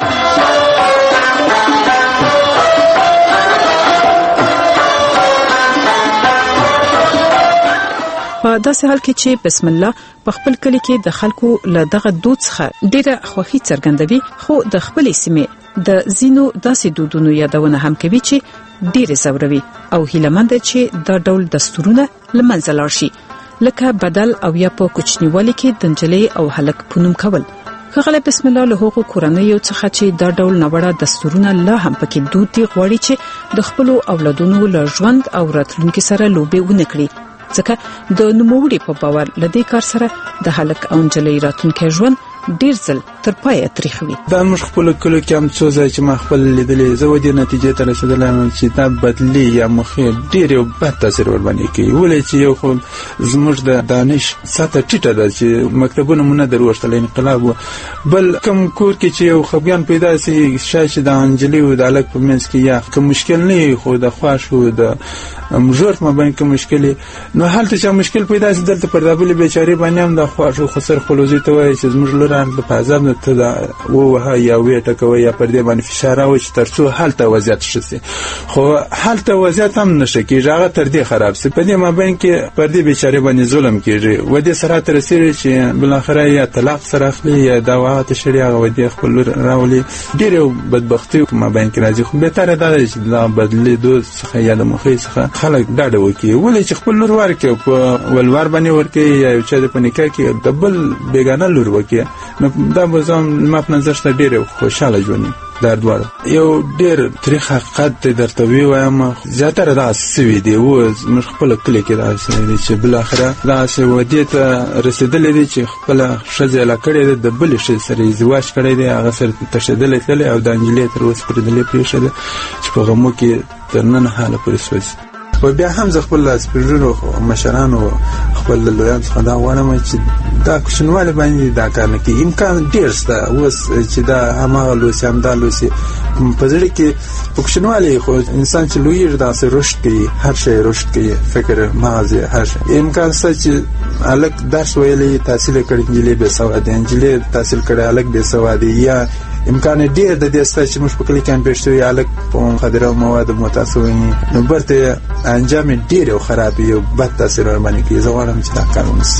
په داسې حال کې چې بسم الله په خپل کلی کې د خلکو له دغه دود څخه ډیره خوښي څرګندوي، خو د خپل سیمې د زینو داسې دودونو یادونه هم کوي چې ډیره زوروي او هیلمند چې دا ډول دستورونه لمنځه لاړ شي، لکه بدل او یا په کوچنیوالي کې د نجلۍ او هلک پونوم کول. خغله بسم الله له هغو کورنیو څخه چې دا ډول نوړه دستورونه لا هم پکې دود دي غواړي چې د خپل اولادونو له ژوند او راتلونکي سره لوبې ونکړي، ځکه د نوموړي په باور لدې کار سره د هلک او نجلۍ راتلونکي ژوند ډیر ځل تر پایه تریخوي. دا موږ خپل کلو کې هم څو ځای چې ما خپل لیدلې زه ودې نتیجې ته رسیدلم چې دا بدلی یا مخې ډیر یو بد تاثیر ور باندې کوي. ولې چې یو خو زموږ د دانش سطح ټیټه ده چې مکتبونه مونږ نه دروښتل انقلاب، بل کم کور کې چې یو خبيان پیدا سي شاشه د انجلي او د الک په منځ کې یا کوم مشکل نه خو د خواښو د مجرد ما باندې کوم مشکل نو حالت چې مشکل پیدا سي دلته پر دابل بیچاره باندې هم د خواښو خسر خلوزي ته وایي چې زموږ لور د پازاب نه ته دا وه یا وې ټکوي یا پر دې باندې فشار او چې ترڅو حالت وضعیت شي، خو حالت وضعیت هم نشه کیږي هغه تر دې خراب سي. په دې مابین کې پر دې بیچاره باندې ظلم کیږي و دې سره تر سره چې بل اخره یا طلاق سره اخلي یا دا واته شریعه و دې خپل راولي ډیره بدبختی مابین کې راځي. خو به تر دا چې دا بدلی دوه څخه یا د مخې څخه خلک ډاډه وکي ولې چې خپل لور ورکه په ولور باندې ورکه یا یو چا په نکاح کې دبل بیگانه لور وکي، نو دا به زم ما په نظر ته ډیره خوشاله ژوند در دوار. یو ډیر تاریخ حقیقت درته وایم زیاتره دا سوي دی و موږ خپل کلی کې دا سوي چې بل اخره دا سوي ودی ته رسیدلې دي چې خپل شزه لا کړې د بل شي سره زواج کړې دي هغه سره تشدلې تل او د انجلې تر اوسه پر دلې پېښه چې په غمو کې ترنن حاله پرې سوځي. و بیا هم ز خپل سپیژنو مشرانو خپل لویان څخه دا غواړم چې دا کوشنواله باندې دا کار نه کوي. امکان ډیر شته اوس چې دا هغه لوسی هم دا لوسی په ځړ کې کوشنواله خو انسان چې لوی دا سره رشد کوي، هر شی رشد کوي، فکر مغزي هر شی. امکان څه چې الک درس ویلي تحصیل کړي انجلې به سواد انجلې تحصیل کړي الک به سواد یا امکان ډیر د دې ستاسو چې موږ په کلی کې پېښوي الک په خدره مواد متاسوي نو برته انجام ډیر او خراب یو بد تاثیر ورمنه کوي. زه غواړم چې دا کار ونشي.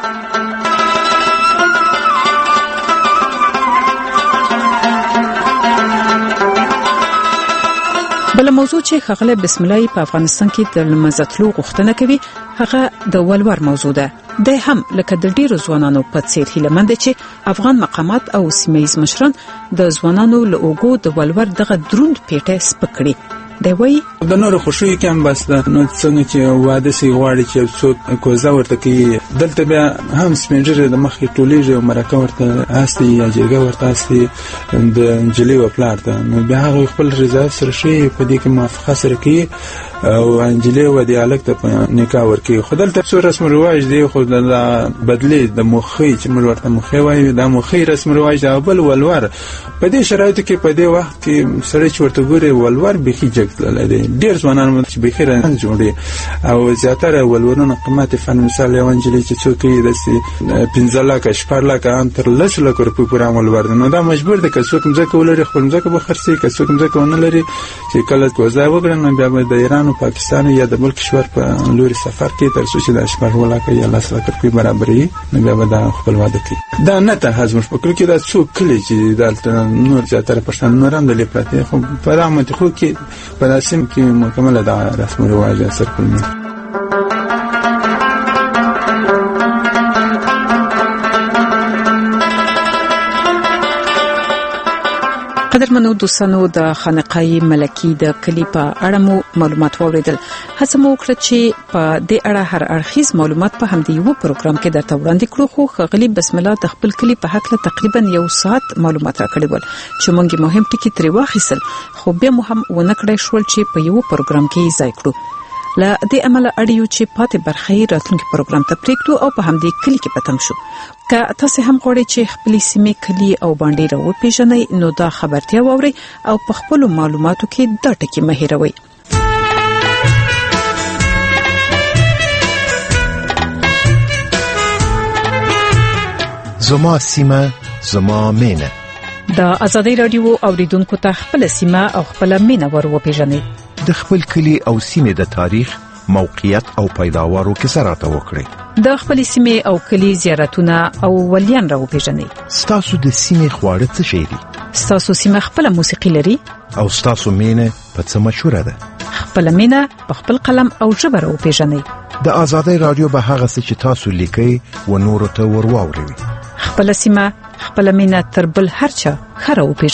بل موضوع چې خغله بسم الله په افغانستان کې د لمزتلو غوښتنه کوي هغه د ولور موضوع ده. د هم لکه د ډیرو ځوانانو په څیر هیلمند چې افغان مقامات او سیمایي مشران د ځوانانو له اوګو د ولور دغه دروند پیټه سپکړي. دی وای د نور خوشوي کې هم بس نو څنګه چې واده سي غواړي چې څوک کوزا ورته کوي دلته بیا هم سپینجر د مخې ټولېږي او مرکه ورته هستي یا جګه ورته هستي د انجلي و پلار ته نو بیا هغه خپل رضا سره شي په دې کې موافقه سره کوي او انجلي و د الک ته نکاح ورکي. خدای ته څو رسم رواج دی خو د بدلی د مخې چې موږ ورته مخې وایو د مخې رسم رواج دا بل ولور په دې شرایطو کې په دې وخت کې سره چې ورته ګوري ولور بخي جګتل ډیر ځوانان چې بخیر نه جوړي او زیاتره ولورونه قیمت فن مثال یو انجلي چې څوک یې د 15 لک 14 لک ان تر 10 لک روپۍ پورې عمل ورده نو دا مجبور دی که څوک مځکه ولري خپل مځکه به خرڅي که څوک مځکه ونه لري چې کله کوزا وګړي نو بیا د ایران او پاکستان یا د بل کشور په لوري سفر کې تر څو چې د 14 لک یا 10 لک روپۍ برابرې نو بیا به دا خپل واده کوي دا نه ته هضم فکر کې دا څوک کلی چې دلته نور زیاتره پښتون نور هم د لپاره خو په رحمت خو کې په داسم کې مکمل دا رسم او رواج اثر کوي قدرمنو دوستانو د خانقاه ملکی د کلی په اړه مو معلومات واوریدل هڅه مو وکړه چې په دې اړه هر اړخیز معلومات په همدې یو پروګرام کې درته وړاندې کړو خو خغلی بسم الله د خپل کلی په حق له تقریبا 1 ساعت معلومات راکړي ول چې مونږ مهم ټکي ترې واخیسل خو بیا مو هم ونکړای شول چې په یو پروګرام کې ځای کړو لا دې عمل اړیو چې پاتې برخې راتلونکي پروګرام ته پریکټو او په همدې کلی کې پتنګ شو که تاسو هم غواړئ چې خپل سیمې کلی او باندې راو پیژنئ نو دا خبرتیا واورئ او په خپل معلوماتو کې دا ټکي مهیروي زما سیمه زما مینه دا ازادي رادیو اوریدونکو ته خپل سیمه او خپل مینه ورو پیژنئ د خپل کلی او سیمې د تاریخ موقعیت او پیداوارو کیسه راته وکړئ د خپل سیمې او کلی زیارتونه او ولیان راو پیژنئ ستاسو د سیمې خواړه څه شي دي ستاسو سیمه خپل موسیقي لري او ستاسو مینه په څه مشهوره ده خپل مینه په خپل قلم او ژبه راو پیژنئ د ازادي رادیو به هغه څه چې تاسو لیکئ و نور ته ورواوروي خپل سیمه خپل مینه تر بل هرچا خراو پیژنئ